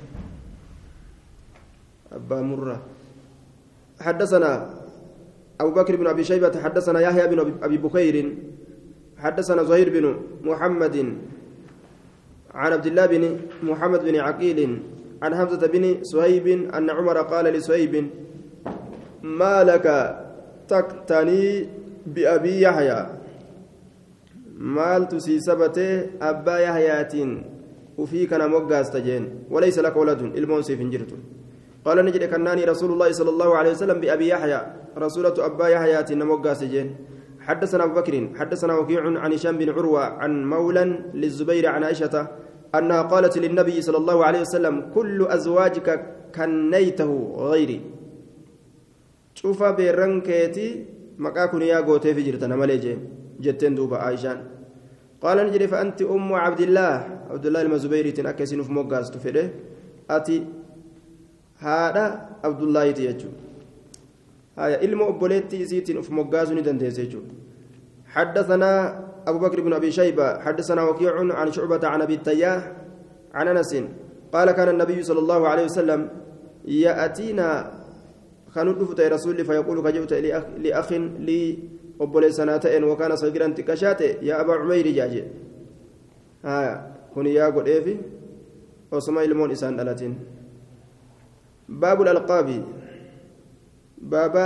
abbaa murra حدثنا أبو بكر بن أبي شيبة حدثنا يحيى بن أبي بكير حدثنا زهير بن محمد عن عبد الله بن محمد بن عقيل عن حمزة بن سهيب أن عمر قال لسهيب ما لك تقتني بأبي يحيى مال تسي سبته أبا يحيى وفيك أنا موقع استجين وليس لك ولد المنصف انجرت قال نجد كناني رسول الله صلى الله عليه وسلم بأبي يحيى رسولة أبا يحيى نموقع استجين حدثنا أبو بكر حدثنا وكيع عن هشام بن عروة عن مولى للزبير عن عائشة أنها قالت للنبي صلى الله عليه وسلم كل أزواجك كنيته غيري شوف برنكيتي مكاكن يا غوتي في جرتنا مالجي جتين دوبا عائشان قال نجري فأنت أم عبد الله المزبيري تنكسين في موغاز تفيده أتي هذا عبد الله يتيجو هاي علم أبوليتي سيتين في موغاز ندنديسيجو حدثنا أبو بكر بن أبي شيبة حدثنا وكيع عن شعبة عن أبي التياح عن أنس قال كان النبي صلى الله عليه وسلم يأتينا خنود يا رسول فيقول كجبت لأخ لي أبولي سنتين وكان صغيرا تكشاته يا أبا عمير جاجي كن يا قد إيفي وسمى المون إسان ألاتين باب الألقاب بابا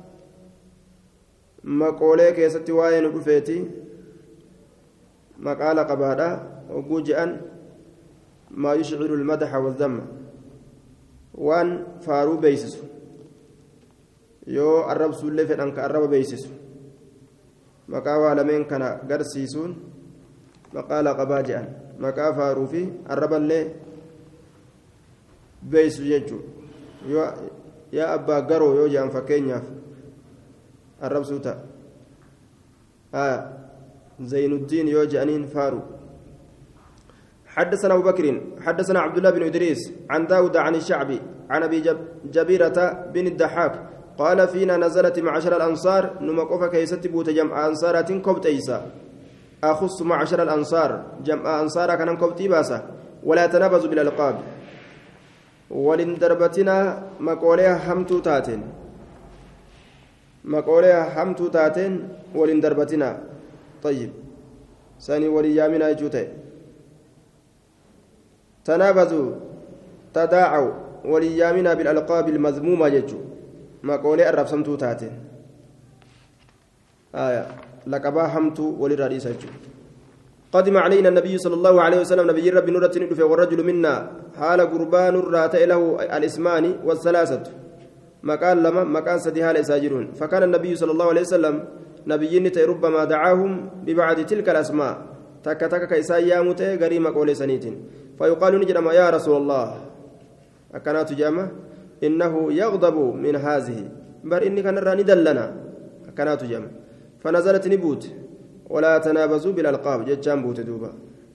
maqoolee keessatti waa'ee nu dhufeeti maqaala qabaadha oguu je'an maa yushciru lmadaxa waddamma waan faaruu beeysisu yoo arrabsuullee fedhan ka arraba beeysisu maqaa waa lameen kana garsiisuun maqaala qabaa je'an maqaa faaruu fi arraballee beeysu jechuu yaa abbaa garoo yoo je'an fakkeenyaaf الرب سوتا زين الدين يوجأنين فارو حدثنا أبو بكر حدثنا عبد الله بن إدريس عن داود عن الشعبي عن أبي جبيرة بن الضحاك قال فينا نزلت معشر الأنصار نمقف كيست بوت جمع أنصارة كبت إيسا أخص معشر الأنصار جمع أنصار كان كبت باسا ولا تنابزوا بالألقاب ولندربتنا مقولها همتو تاتين مقولها حمتو تاتين ولين دربتنا طيب ثاني وليامنا يجوتي تنابزوا تداعوا وليامنا بالألقاب المذمومة يجو مقولها الرفسمتو تاتين لقبا حمتو وللرئيس يجو قدم علينا النبي صلى الله عليه وسلم نبي ربي نورة ندفع والرجل منا حال قربان رات له الاسمان والثلاثة مكان لما مكان سديها لساجرون فكان النبي صلى الله عليه وسلم نبيين ربما دعاهم ببعض تلك الأسماء تك تك كيسا يامت غريم قول سنيت فيقال نجرم يا رسول الله أكنات جامة إنه يغضب من هذه بل إني كان راني دلنا أكنات جامة فنزلت نبوت ولا تنابزوا بالألقاب جتشان بوت دوبا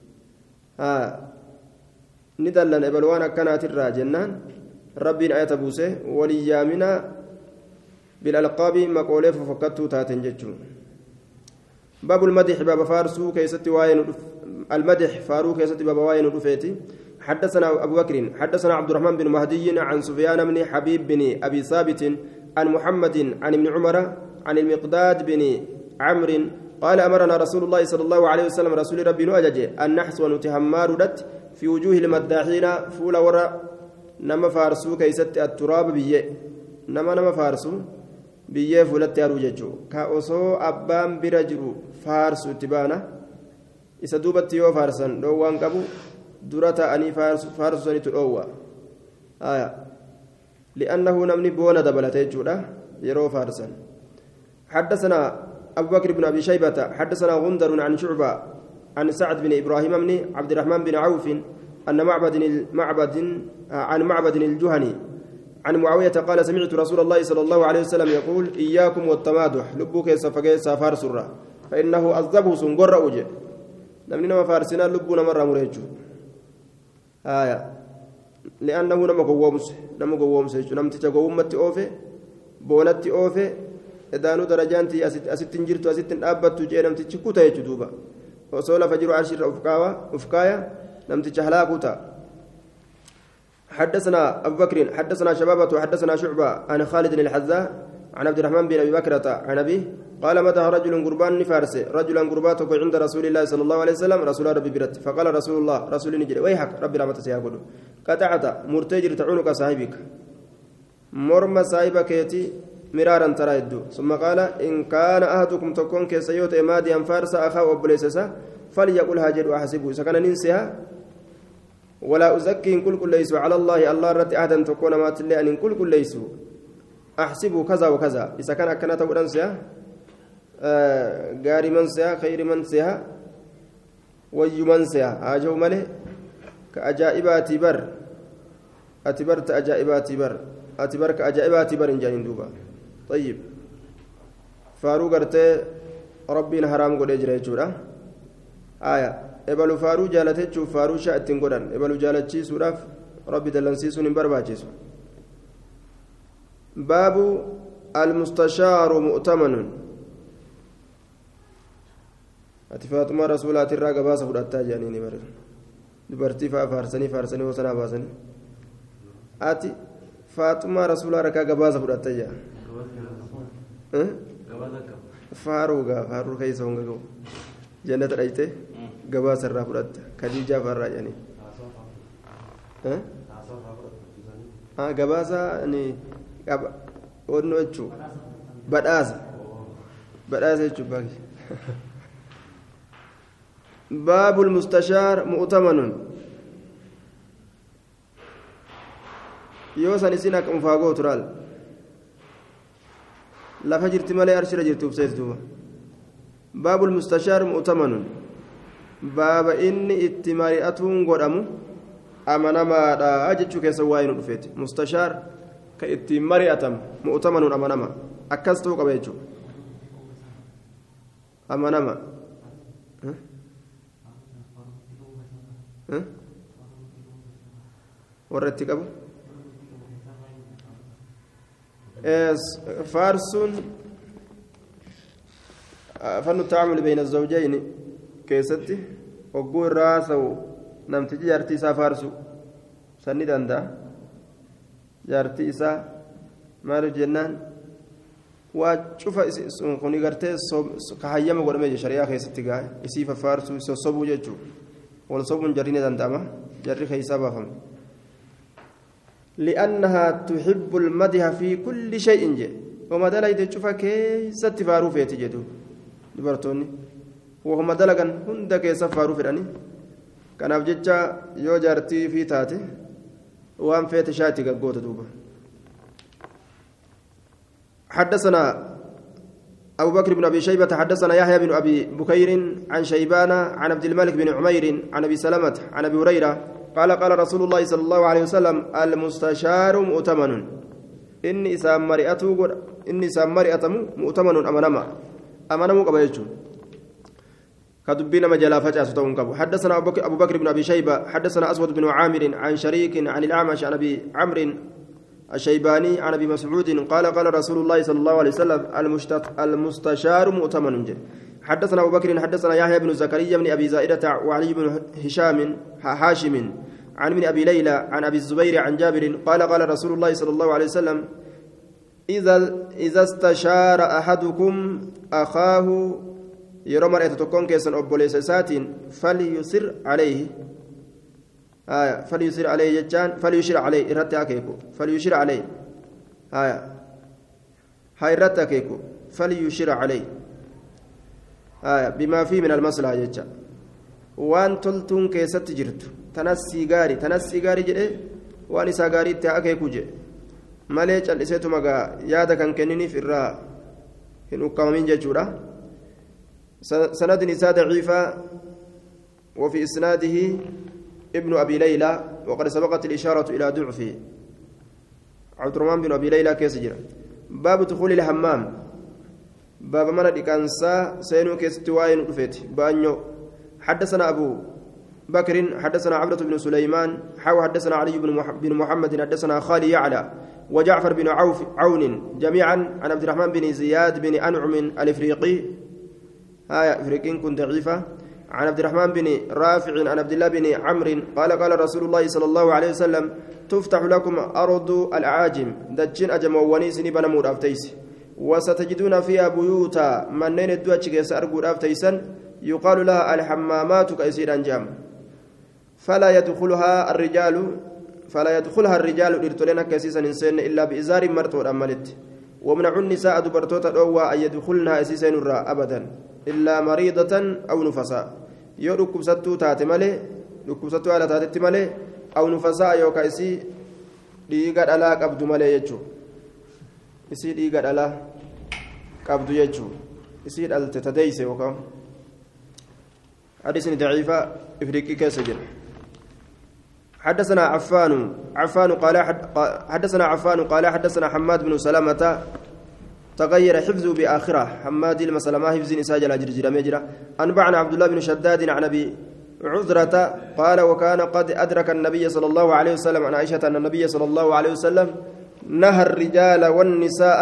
ندلنا بلوان أكنات الراجنان ربي آية بوسه وليامنا بالألقاب مقولة ففكتوا تاتن جتشون باب المدح باب فارسو كيست واين المدح فارو كيست باب واين رفيتي حدثنا أبو بكر حدثنا عبد الرحمن بن مهدي عن سفيان بن حبيب بن أبي ثابت عن محمد عن ابن عمر عن المقداد بن عمرو قال أمرنا رسول الله صلى الله عليه وسلم رسول ربي نؤجج أن نحس ونتهمار في وجوه المداحين فول وراء نما فارسو كيست التراب بيه نما فارسو بيه فولت يروججو كأوسو أبان برجرو فارسو تبانا إسدوبت يو فارسن دوان كبو درتا أني فارسو نتلوى لأنه نمني بونا دبلتي جودا يرو فارسن حدثنا أبو بكر بن أبي شيبة حدثنا غندر عن شعبة عن سعد بن إبراهيم بن عبد الرحمن بن عوف أن عن معبد الجهني عن معاوية قال سمعت رسول الله صلى الله عليه وسلم يقول إياكم والتمادح لبوك سفقي سافار سرة فإنه أصدبه سنقر أوجه نمني ما فارسنا لبونا مرة مريجو آية لأنه نما قومس نمت تقومت أوفي بونت أوفي إدانو درجانتي أستن جرت أستن أبت تجي نمت تشكوتا يجدوبا وصول فجر عشر أفكايا نمت تشهلاكوتا حدثنا أبو بكر حدثنا شبابة وحدثنا شعبة عن خالد الحذاء عن عبد الرحمن بن أبي بكرة عن أبيه قال متى رجل قربان نفارس رجلا قرباتك عند رسول الله صلى الله عليه وسلم رسول ربي برت فقال رسول الله رسول نجري ويحك ربي رحمة سيقول قطعت مرتجر تعنق صاحبك مرمى صاحبك يتي مرارا ترايدو ثم قال إن كان أحدكم تكون كسيوت إمادي أنفارس أخاه وبليسسا فليقول هاجر وأحسبه سكن ننسها ولا أزكي إن كل ليس على الله الله رت أحدا تكون ما تلي أن كل ليس أحسبه كذا وكذا إذا كان كانت ورنسها غاري منسها خير منسها ويمنسها أجو مله كأجائبات بر أتبرت أجائبات بر أتبر كأجائبات بر إن جانين دوبا طيب فارو قرتي ربنا حرام قد أجري جورا آية ebalu faaruu jaalate jechuuf faaruu shaa ittiin godhan ebalu jaalachiisuudhaaf rabbi dallansiisuun hin barbaachisu baabu almustashaaru mu'tamanun ati faaxumaa rasuulaati irraa gabaasa fudhattaa jedhanii ni bara dubartii faa faarsanii hosanaa baasanii ati faaxumaa rasuulaa rakaa gabaasa fudhattaa jedha faaruu keessa honga gahu jannata dhayte gabaasa irraa fudhatta kadiijaa faarraa jedhanii gabaasa onnoo jechuun badhaasa jechuun baay'ee baabul mustashaar mu'tamanun yoo san isin akka mufaagoo turaal lafa jirti malee arshira jirti ubsees duuba baabul mustashaar mu'tamanun baaba inni itti mari'atuun godhamu amanamaadha jechuu keessa waa'ee nu dhufeeti mustashaar ka ittiin mari'atamu mu'tamanuun amanama akkas ta'uu qaba jechuudha amanama warra itti qabu faarsuun fannu taa'amuli bayna zawjayni keessatti hogguu irraa sa'u namtichi jaartii isaa faarsu sanni danda'a jaartii isaa maaliif jennaan waa cufa kuni gartee ka hayyama godhamee shari'aa keessatti gahe isii faarsu sossobuu jechuudha wal sobuun jarri ni danda'ama jarri keessaa baafama لأنها تحب المدح في كل شيء جه وما دلائل تشوفها كيست فارو في تجدو دبرتوني وهم دلقن هند كيس فارو فراني كان أبجدش يو جارتي في تاتي وام في تشاتي قوت دوبا حدثنا أبو بكر بن أبي شيبة حدثنا يحيى بن أبي بكير عن شيبان عن عبد الملك بن عمير عن أبي سلمة عن أبي هريرة قال قال رسول الله صلى الله عليه وسلم المستشار مؤتمن إني سامرئته مؤتمن أمنما قبيلته كدبين مجلا فجأة قبو حدثنا أبو بكر بن أبي شيبة حدثنا أسود بن عامر عن شريك عن الأعمش عن أبي عمرو الشيباني عن أبي مسعود قال قال رسول الله صلى الله عليه وسلم المستشار مؤتمن حدثنا أبو بكر حدثنا يحيى بن زكريا بن أبي زائدة وعلي بن هاشم عن من أبي ليلى عن أبي الزبير عن جابر قال قال رسول الله صلى الله عليه وسلم إذا استشار أحدكم أخاه يرى مرأة تكون كيسا أبوليس ساتين فليسر عليه فليسر عليه جتان فليشير عليه إرتها كيكو فليشير عليه هاي إرتها كيكو فليشير عليه بما فيه من المصلحة جتا وان تلتون كيست جرت تنسي غاري جئ وان إسا غاري تأكيكو جئ ماليج الإسيتو مغا يادا كان كنيني في الراء إن أقامين ججورا سند نساء ضعيفة وفي إسناده ابن أبي ليلى وقد سبقت الإشارة إلى ضعفه عبد الرحمن بن أبي ليلى كيسجر باب دخول الحمام باب من الإكانسا سينو كيستواين رفيت بانيو حدثنا أبو بكر حدثنا عبدة بن سليمان حدثنا علي بن محمد حدثنا خالي يعلى وجعفر بن عون جميعا عن عبد الرحمن بن زياد بن أنعم الإفريقي إفريقين كنت ضعيفة عن عبد الرحمن بن رافع عن عبد الله بن عمرو قال رسول الله صلى الله عليه وسلم تفتح لكم أرض الأعاجم دجين أجموني سنبنا مور أفتيس وستجدون فيها بيوتا منين الدواتش أرجو أفتيسا يقال لها الحمامات كأسير أنجام فلا يدخلها الرجال إرتلنا كسيسا إنسان إلا بإزار مرتو أملت ومنع النساء دبرتوتا أو أن يدخلنها أسيسا نرى أبدا إلا مريضة أو نفساء يركب ستو تاتمالي ركب ستو على تاتمالي أو نفساء يوكا إسي dhiiga dhalaa qabdu malee jechuun isii dhiiga dhalaa qabdu jechuun isii dhalte tadeeyse yookaan حديث ضعيفة إفريقي كاسجل حدثنا عفان قال حدثنا حماد بن سلامة تغير حفظه بآخرة حماد المسلمة حفظ إساجل أجرجر مجرى أنبعنا عبد الله بن شداد عن أبي عذرة قال وكان قد أدرك النبي صلى الله عليه وسلم عن عائشة أن النبي صلى الله عليه وسلم نهى الرجال والنساء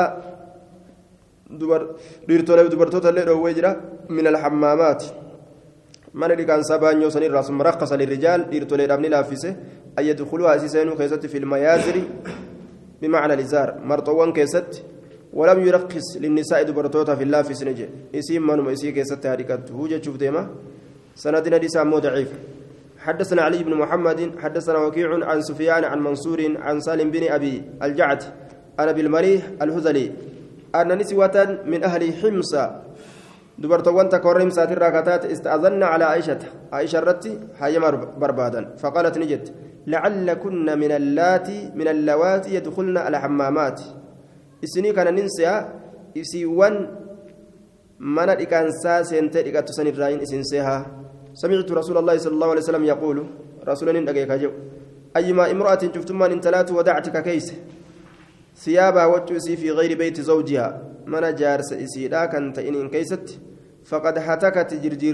دبرتوتا ويجرى من الحمامات من اللي كان سبان يوسن الراس مرخص للرجال ديرتولي ابن لافسه أن يدخلوها أسيسين كيست في الميازر بمعنى الإزار مرطوان كيست ولم يرخص للنساء دبرتوتا في اللافس نجي اسم من اسي كيست هاريكت هوجة شوف ديما سندنا دي سامو ضعيف حدثنا علي بن محمد حدثنا وكيع عن سفيان عن منصور عن سالم بن أبي الجعد أنا بالمريح الهذلي أن نسوة من أهل حمص دبرتوان تكرم ساتر راكتات استأذن على عائشة رتي هاي بربادا فقالت نجد لعلكن من اللواتي يدخلن على حمامات السني كان ننسى إسيوان من الإكانسا سنتي إكاتسن الراين إسنسيها سمعت رسول الله صلى الله عليه وسلم يقول رسول الله أيما امرأة شفتما إن تلات ودعتك كيس ثيابها وجوسي في غير بيت زوجها من جارس إسيدا كانت إن كيست فقد حتكت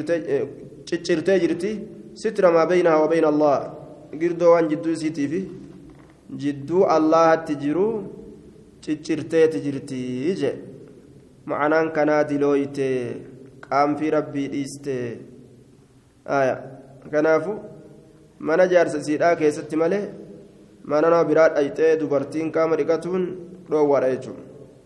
جرتي ستر ما بينها وبين الله قردو عن جدو سيتي في جدو الله تجرو جرتي جي معنان كنا دلويتي قام في ربي ديستي كنافو من جارس إسيدا كيست مالي manana biraat aytee dubartiin qaama dhiqatuun dhoowwaadha jechuudha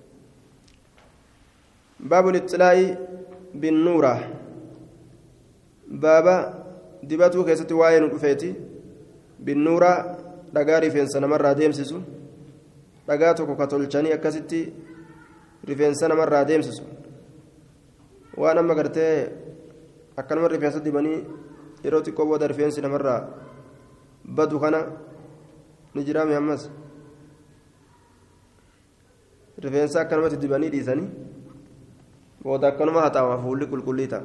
baabu lixilaa'i binnuura baaba dibatuu keessatti waa'ee nu dhufeeti binnuura dhagaa rifeensa namarraa deemsisu dhagaa tokko ka tolchanii akkasitti rifeensa namarraa deemsisu waan amma gartee akkanuma rifeensa dibanii yeroo xiqqoo booda rifeensi namarraa badu kana نجرامي همس رفينسا كلمة دباني ديساني بودا كلمة هتاوا فولي كل كليتا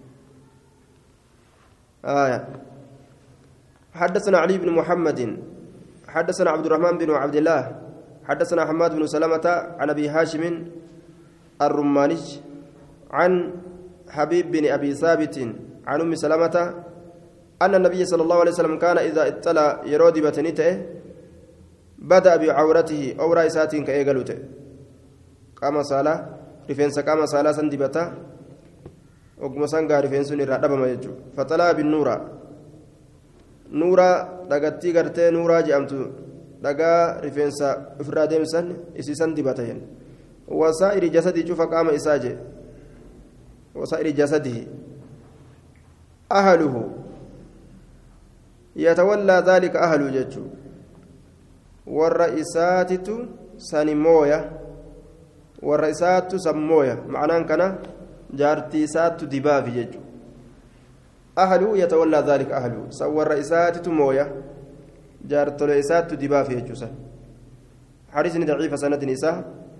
حدثنا علي بن محمد حدثنا عبد الرحمن بن عبد الله حدثنا حماد بن سلمة عن أبي هاشم الرماني عن حبيب بن أبي ثابت عن أم سلمة أن النبي صلى الله عليه وسلم كان إذا اطلع يرودي بتنيته بدأ بعورته أو رئيسات كأيغلوته قام صلاة رفنس قام صلاة سندبتا وقم سنغا رفنس نرادب ما يجو فطلع بالنورا نورا دغتي غرتي نورا جامتو دغا رفنس افرادم سن اسي سندبتا وسائر جسدي شوف قام اساجه وسائر جسده أهله يتولى ذلك أهله ججو والرئيسات سنمويا والرئيسات سمويا معناه كنا جارتيسات دباف يجو أهله يتولى ذلك أهله سوى الرئيسات تمويا جارت الرئيسات دباف يجو حديث ضعيف سنة نساء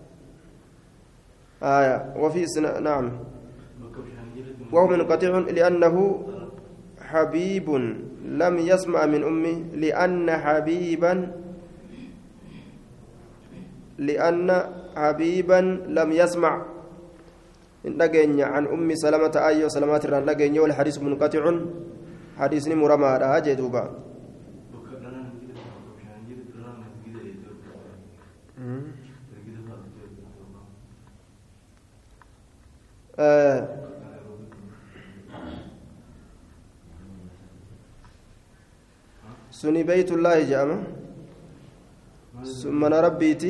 وفي نعم وهو منقطع لأنه حبيب لم يسمع من أمه لأن حبيبا لأن حبيبا لم يسمع نجني عن أم سلمة أيو سلمات الران نجني والحديث منقطع حديث مرمى راجع دوبا سني بيت الله جامع ثم ربيتي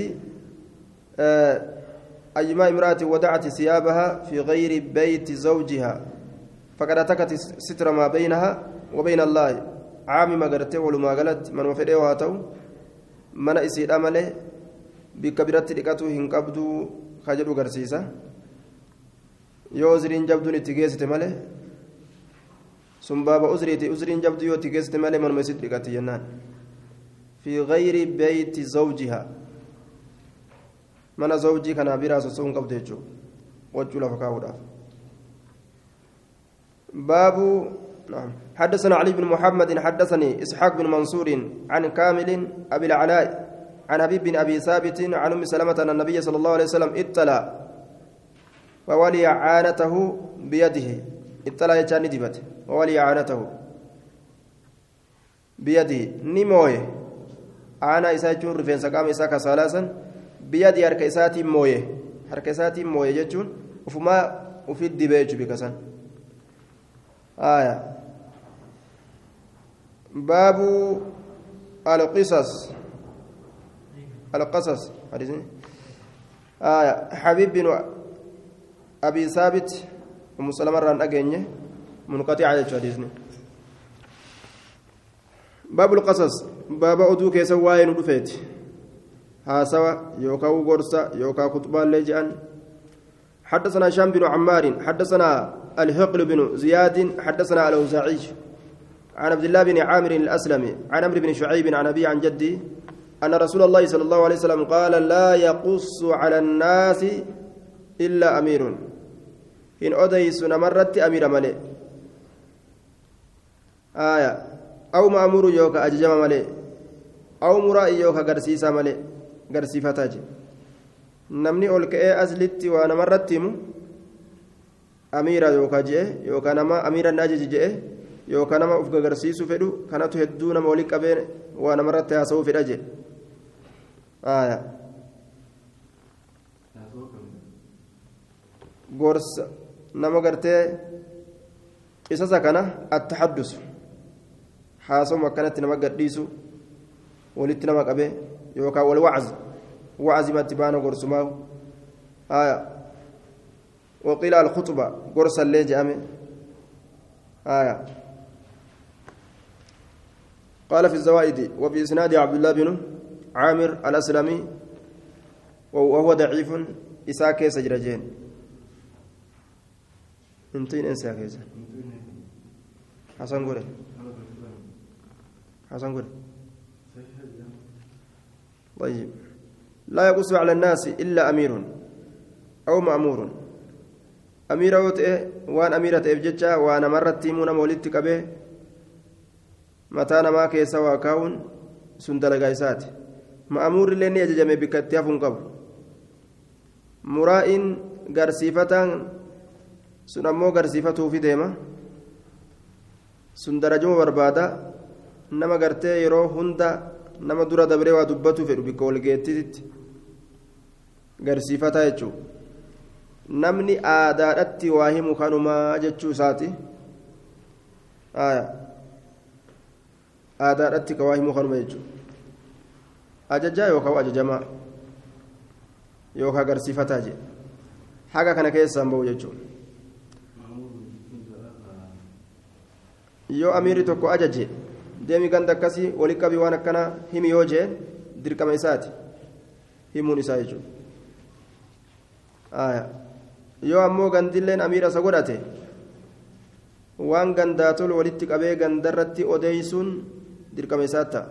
أيما امرأة وضعت ثيابها في غير بيت زوجها فقد أتكت ستر ما بينها وبين الله عام ما قرته ولما قالت من وفده واتو من إسيد أمله بكبيرة لقاته هنقبدو خجلو قرسيسة يوزرين جبدو نتيجيست ماله ثم بابا أزرين جبدو يوتيجيست ماله من مسيد لقاته جنان في غير بيت زوجها من زوجي كان بيرا سوسون قبضيجو وجو لفكاودا باب نعم حدثنا علي بن محمد حدثني إسحاق بن منصور عن كامل أبي العلاء عن حبيب بن أبي ثابت عن أم سلمة أن النبي صلى الله عليه وسلم اطلع وولي عانته بيده اطلع يجان دبت وولي عانته بيده نموه عانا إساجون رفين سقام إساك سالاسا بيدي حركة مويه حركة مويه جتون وفما وفي الدبيج بكسان آية باب القصص آية حبيب بن أبي ثابت ومسلم ران أجنيه منقطع على حديثنا باب القصص باب أدو كيسا واين ودفيت هاسوا يوكا غورسا يوكا خطبا لجان حدثنا هشام بن عمار حدثنا الهقل بن زياد حدثنا الأوزاعي عن عبد الله بن عامر الأسلمي عن عمرو بن شعيب عن أبي عن جدي أن رسول الله صلى الله عليه وسلم قال لا يقص على الناس إلا أمير إن أديس نمرت أمير ملئ آية أو مأمور يوكا أججم ملئ أو مرائي يوكا قرسيسا ملئ قرسيفتا جي namni ol ka'ee aslitti waa namarratti himu amiira yookaan je'e yookaan nama amiira naajeji je'e yookaan nama uf gagarsiisu fedhu kanatu hedduu nama waliin qabee waa namarratti haasa'uu fedha je'e gorsa nama gartee qisasa kana attahaddusu haasa'uma akkanatti nama gadhiisu walitti nama qabee yookaan wal waczi وعزمت بان غرسماو وقيل الخطبة غرس اللي جامع قال في الزوائد وفي إسناد عبد الله بن عامر الأسلمي وهو ضعيف إساك سجرجين انتين انسى كيسا حسن قولي طيب لا يقص على الناس إلا أمير أو مأمور أميرة وان أميرة إفجتشا وأنا مرت تيمون مولدت كبه متى ما كيسا وكاون سندل قيسات مأمور لني أججم بكتياف قبل مرائن قرسيفة سنمو قرسيفته في ديمة سندرجم بربادا نما قرتي يرو هندا nama dura dabree waa dubbatu fedhu bikka walgeettitti garsiifataa jechuun namni aadaadhatti waa himu kanumaa jechuu isaati aadaadhatti ka waa himu kanuma jechuun ajajaa yookaan ajajamaa yookaan garsiifataa jedhe haga kana keessaan bahu jechuun yoo amiirri tokko ajaje deemi ganda akkasii walii qabii waan akkanaa himi yoo jee dirqama isaati himuun isaa jechuudha yoo ammoo gandilleen amiira isa godhate waan gandaa tolu walitti qabee gandarratti odeeysuun dirqama isaati ta'a.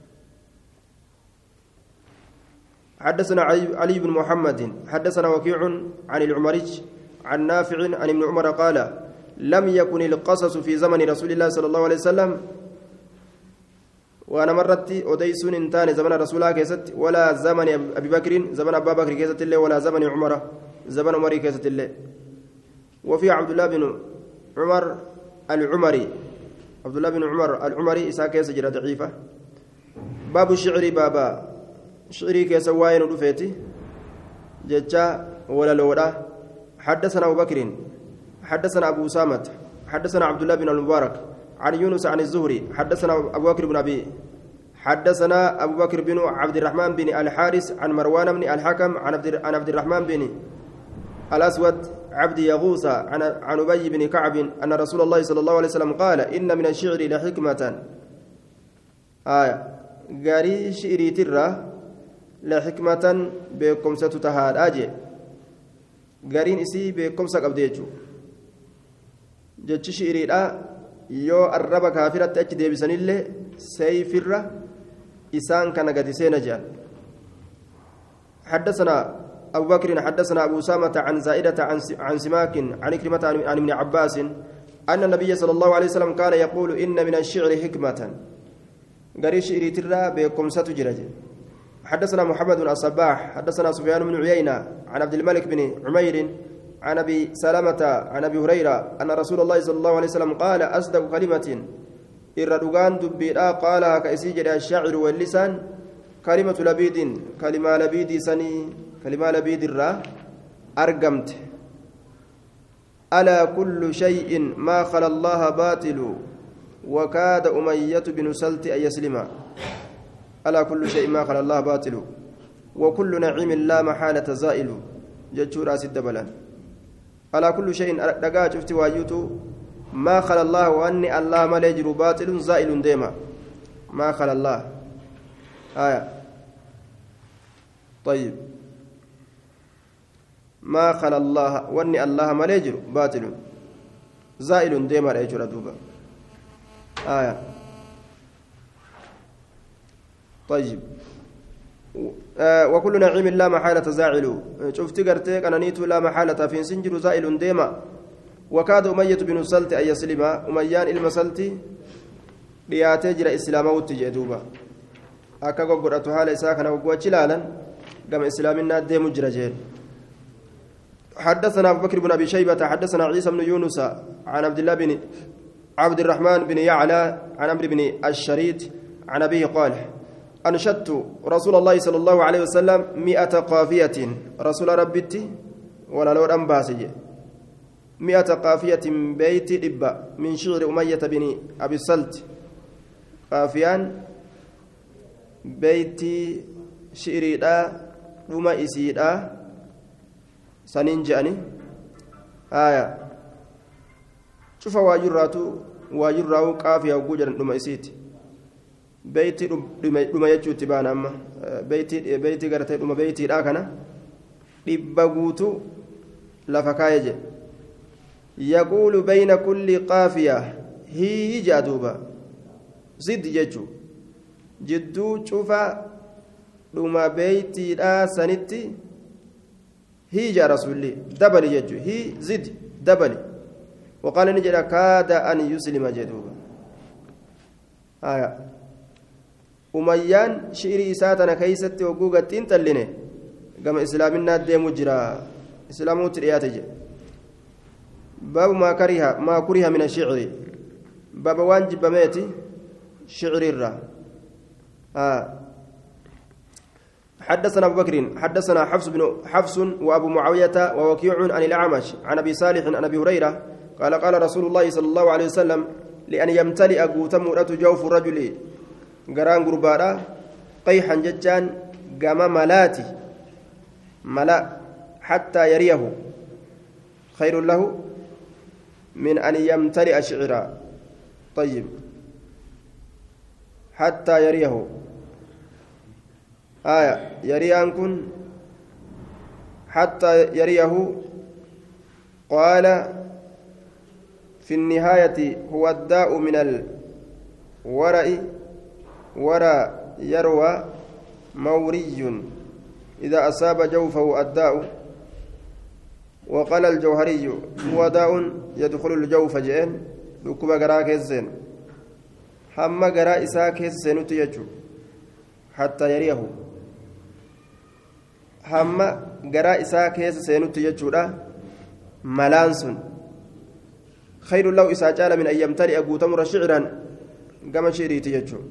حدثنا علي بن محمد حدثنا وكيع عن العمري عن نافع عن ابن عمر قال لم يكن القصص في زمن رسول الله صلى الله عليه وسلم وأنا مرت أديسون إنتان زمن رسول الله كيست ولا زمن أبي بكر زمن أبا بكر كيست الله ولا زمن عمر زمن عمر كيست الله وفي عبد الله بن عمر العمري عبد الله بن عمر العمري إساء كيس جرى ضعيفة باب الشعر بابا شعري كيس واين ودفيتي ججا ولا لولا حدثنا أبو بكر حدثنا أبو أسامة حدثنا عبد الله بن المبارك عن يونس عن الزهري حدثنا أبو بكر بن أبي حدثنا أبو بكر بن عبد الرحمن بن الحارث عن مروان بن الحكم عن عبد الرحمن بن الأسود عبد يغوث عن أبي بن كعب أن رسول الله صلى الله عليه وسلم قال إن من الشعر لحكمة قاري شعري ترى لحكمة بكم ستتهاد أجي قارين إسي بكم سكبديجو جتش شعري yoo arraba kaafiratti achi deebisanillee sayfirra isaan kana gadi seena jedhan حدثنا أبو بكر حدثنا أبو أسامة عن زائدة عن سماك عن كلمة عن ابن عباس أن النبي صلى الله عليه وسلم كان يقول إن من الشعر حكمة قريش شعري ترى بكم ستجرج حدثنا محمد بن الصباح حدثنا سفيان بن عيينة عن عبد الملك بن عمير عن ابي سلمة عن ابي هريره ان رسول الله صلى الله عليه وسلم قال اصدق كلمه الردغان دبيدا قال كاسيجد الشاعر واللسان كلمه لبيد كلمه لبيد سني كلمه لبيد الرا ارغمت الا كل شيء ما خلا الله باطل وكاد اميه بن سلت ان يسلم الا كل شيء ما خلا الله باطل وكل نعيم لا محاله زائل جچورا سدبلان على كل شيء دغا شفت واجوتو ما خلا الله واني الله ما يجر باطل زائل ديما ما خلا الله طيب ما خلا الله واني الله ما يجر باطل زائل ديما يجر دوبا طيب وكل نعيم لا محالة زاعل شفت قرتك أنا نيت لا محالة في سنجر زائل ديما وكاد أمية بن سلت أن يسلم أميان المسلت لياتجر إسلامه وتجدوبا أكا قرأتها حال إساكنا وقوة جلالا قام إسلامنا ديم جرجين حدثنا أبو بكر بن أبي شيبة حدثنا عيسى بن يونس عن عبد الله بن عبد الرحمن بن يعلى عن عمرو بن الشريد عن أبيه قال أنشدت رسول الله صلى الله عليه وسلم 100 قافية رسول ربتي ولا لو أنباسج 100 قافية بيت إبا من شعر أمية بن أبي السلت قافيان بيت شعري وما إسيدا سنين جاني شوف واجراتو قافية وجوجا وما إسيتي beeyti dhuma jechuutti baan amma beeyti gartee dhuma beeytiidha kana dhibba guutu lafa kaayee jedhe yaquulu bayna kulli qaafiya hii jaaduuba ziddi jechuu jidduu cufa dhuma beeytiidha sanitti hii jaa rasulli dabali jechuu hii ziddi dabali waqaala ni jedha kaada an yuslima jedhuuba umayyaan shi'irii isaa tana keeysatti hogguu gattiin xalline gama islaaminaa deemu jira islaamuutti dhiyaate jedhe baabu maa kuriha min ashicri baaba waan jibbameeti shicrirra حدثنا أبو بكر حدثنا حفص وأبو معاوية ووكيع عن الأعمش عن أبي صالح عن أبي هريرة قال رسول الله صلى الله عليه وسلم لأن يمتلئ قوتم جوف الرجل قران قربانا قيحا ججان قام ملاتي ملا حتى يريه خير له من أن يمتلئ شعرا طيب حتى يريه يريان كن حتى يريه قال في النهاية هو الداء من الورع ورى يروى موري إذا أصاب جوفه الداء وقال الجوهري هو داء يدخل الجوف جئن ركب قراك الزين هم غرا إسا كيس سينوت يجو حتى يريه هم غرا إسا كيس سينوت يجو ملانسون خير له إسا جال من أن يمتلئ قوتمر شعرا كما شعري تيجو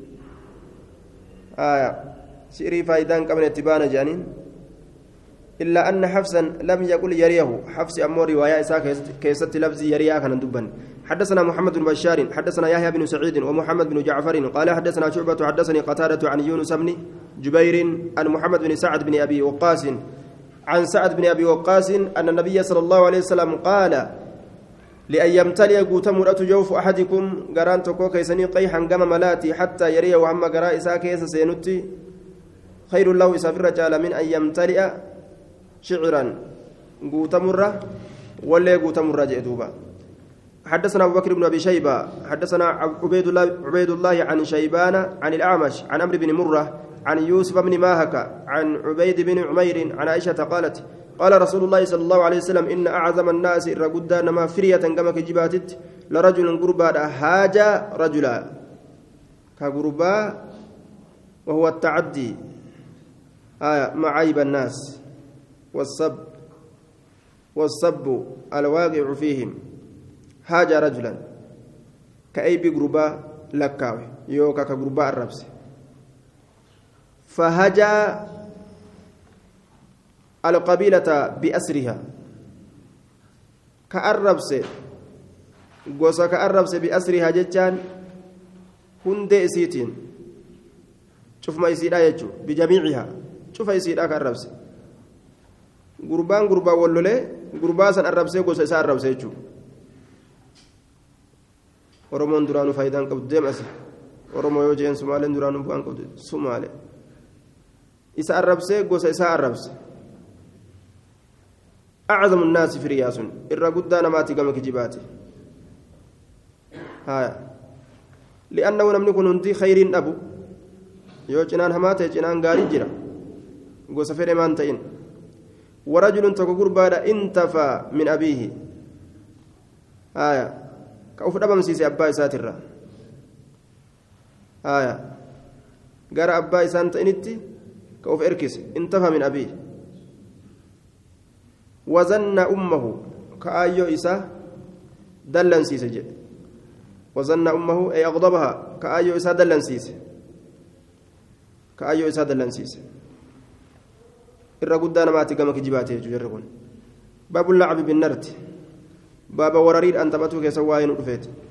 شعري فايدان كما اتبان جانين إلا أن حفصا لم يقل يريه حفص أمور رواية إسا كيست لفظ يريه كان دبا حدثنا محمد بن بشار حدثنا يحيى بن سعيد ومحمد بن جعفر قال حدثنا شعبة حدثني قتادة عن يونس بن جبير عن محمد بن سعد بن أبي وقاص عن سعد بن أبي وقاص أن النبي صلى الله عليه وسلم قال لأن يمتلئ قوتمر جوف أحدكم قران تكو كيسني قيحا قم ملاتي حتى يريه وهم قراء إسا كيس سينتي خير له إسا في الرجال من أن يمتلئ شعرا قوتمر ولا قوتمر جئدوبا حدثنا أبو بكر بن أبي شيبة حدثنا عبيد الله عن شيبان عن الأعمش عن أمر بن مرة عن يوسف بن ماهك عن عبيد بن عمير عن عائشة قالت قال رسول الله صلى الله عليه وسلم إن أعظم الناس الرجل نما فرية كما كجباتت لرجل قربا هاجا رجلا كقربا وهو التعدي مع عيب الناس والصب الواقع فيهم هاجا رجلا كأيب قربا لكاوي يوكا كقربا الربس فهجا القبيلة بأسرها كأربس قوسا كأربس بأسرها جتان هند إسيتين شوف ما يسيرا يجو بجميعها شوف يسيرا كأربس قربان ولولي قرباسا الربس قوسا إسا الربس يجو ورمون درانو فايدان قبض ديم أسي ورمو يوجين سمالين درانو بوان قبض سمالي إسا الربس قوسا إسا الربس أعظم الناس في رياس إرى قدانا ماتي كما كجباتي لأنه لم نكن هندي خير أبو يو جنان هماتي جنان غاري جرا قوس فير مانتين ورجل تقول بعد انتفى من أبيه كأوف دبم سيسي أبا ساتر قال أبا سانت إنتي كأوف إركس انتفى من أبيه وزن أمه كأيو إسا دلن سيسة وزن أمه أي أغضبها كأيو إسا دلن سيسة كأيو إسا دلن سيسة الرقودان ما تقام كجباته جرقون باب اللعب بالنرد باب ورريد أن تبتوك سواين رفيت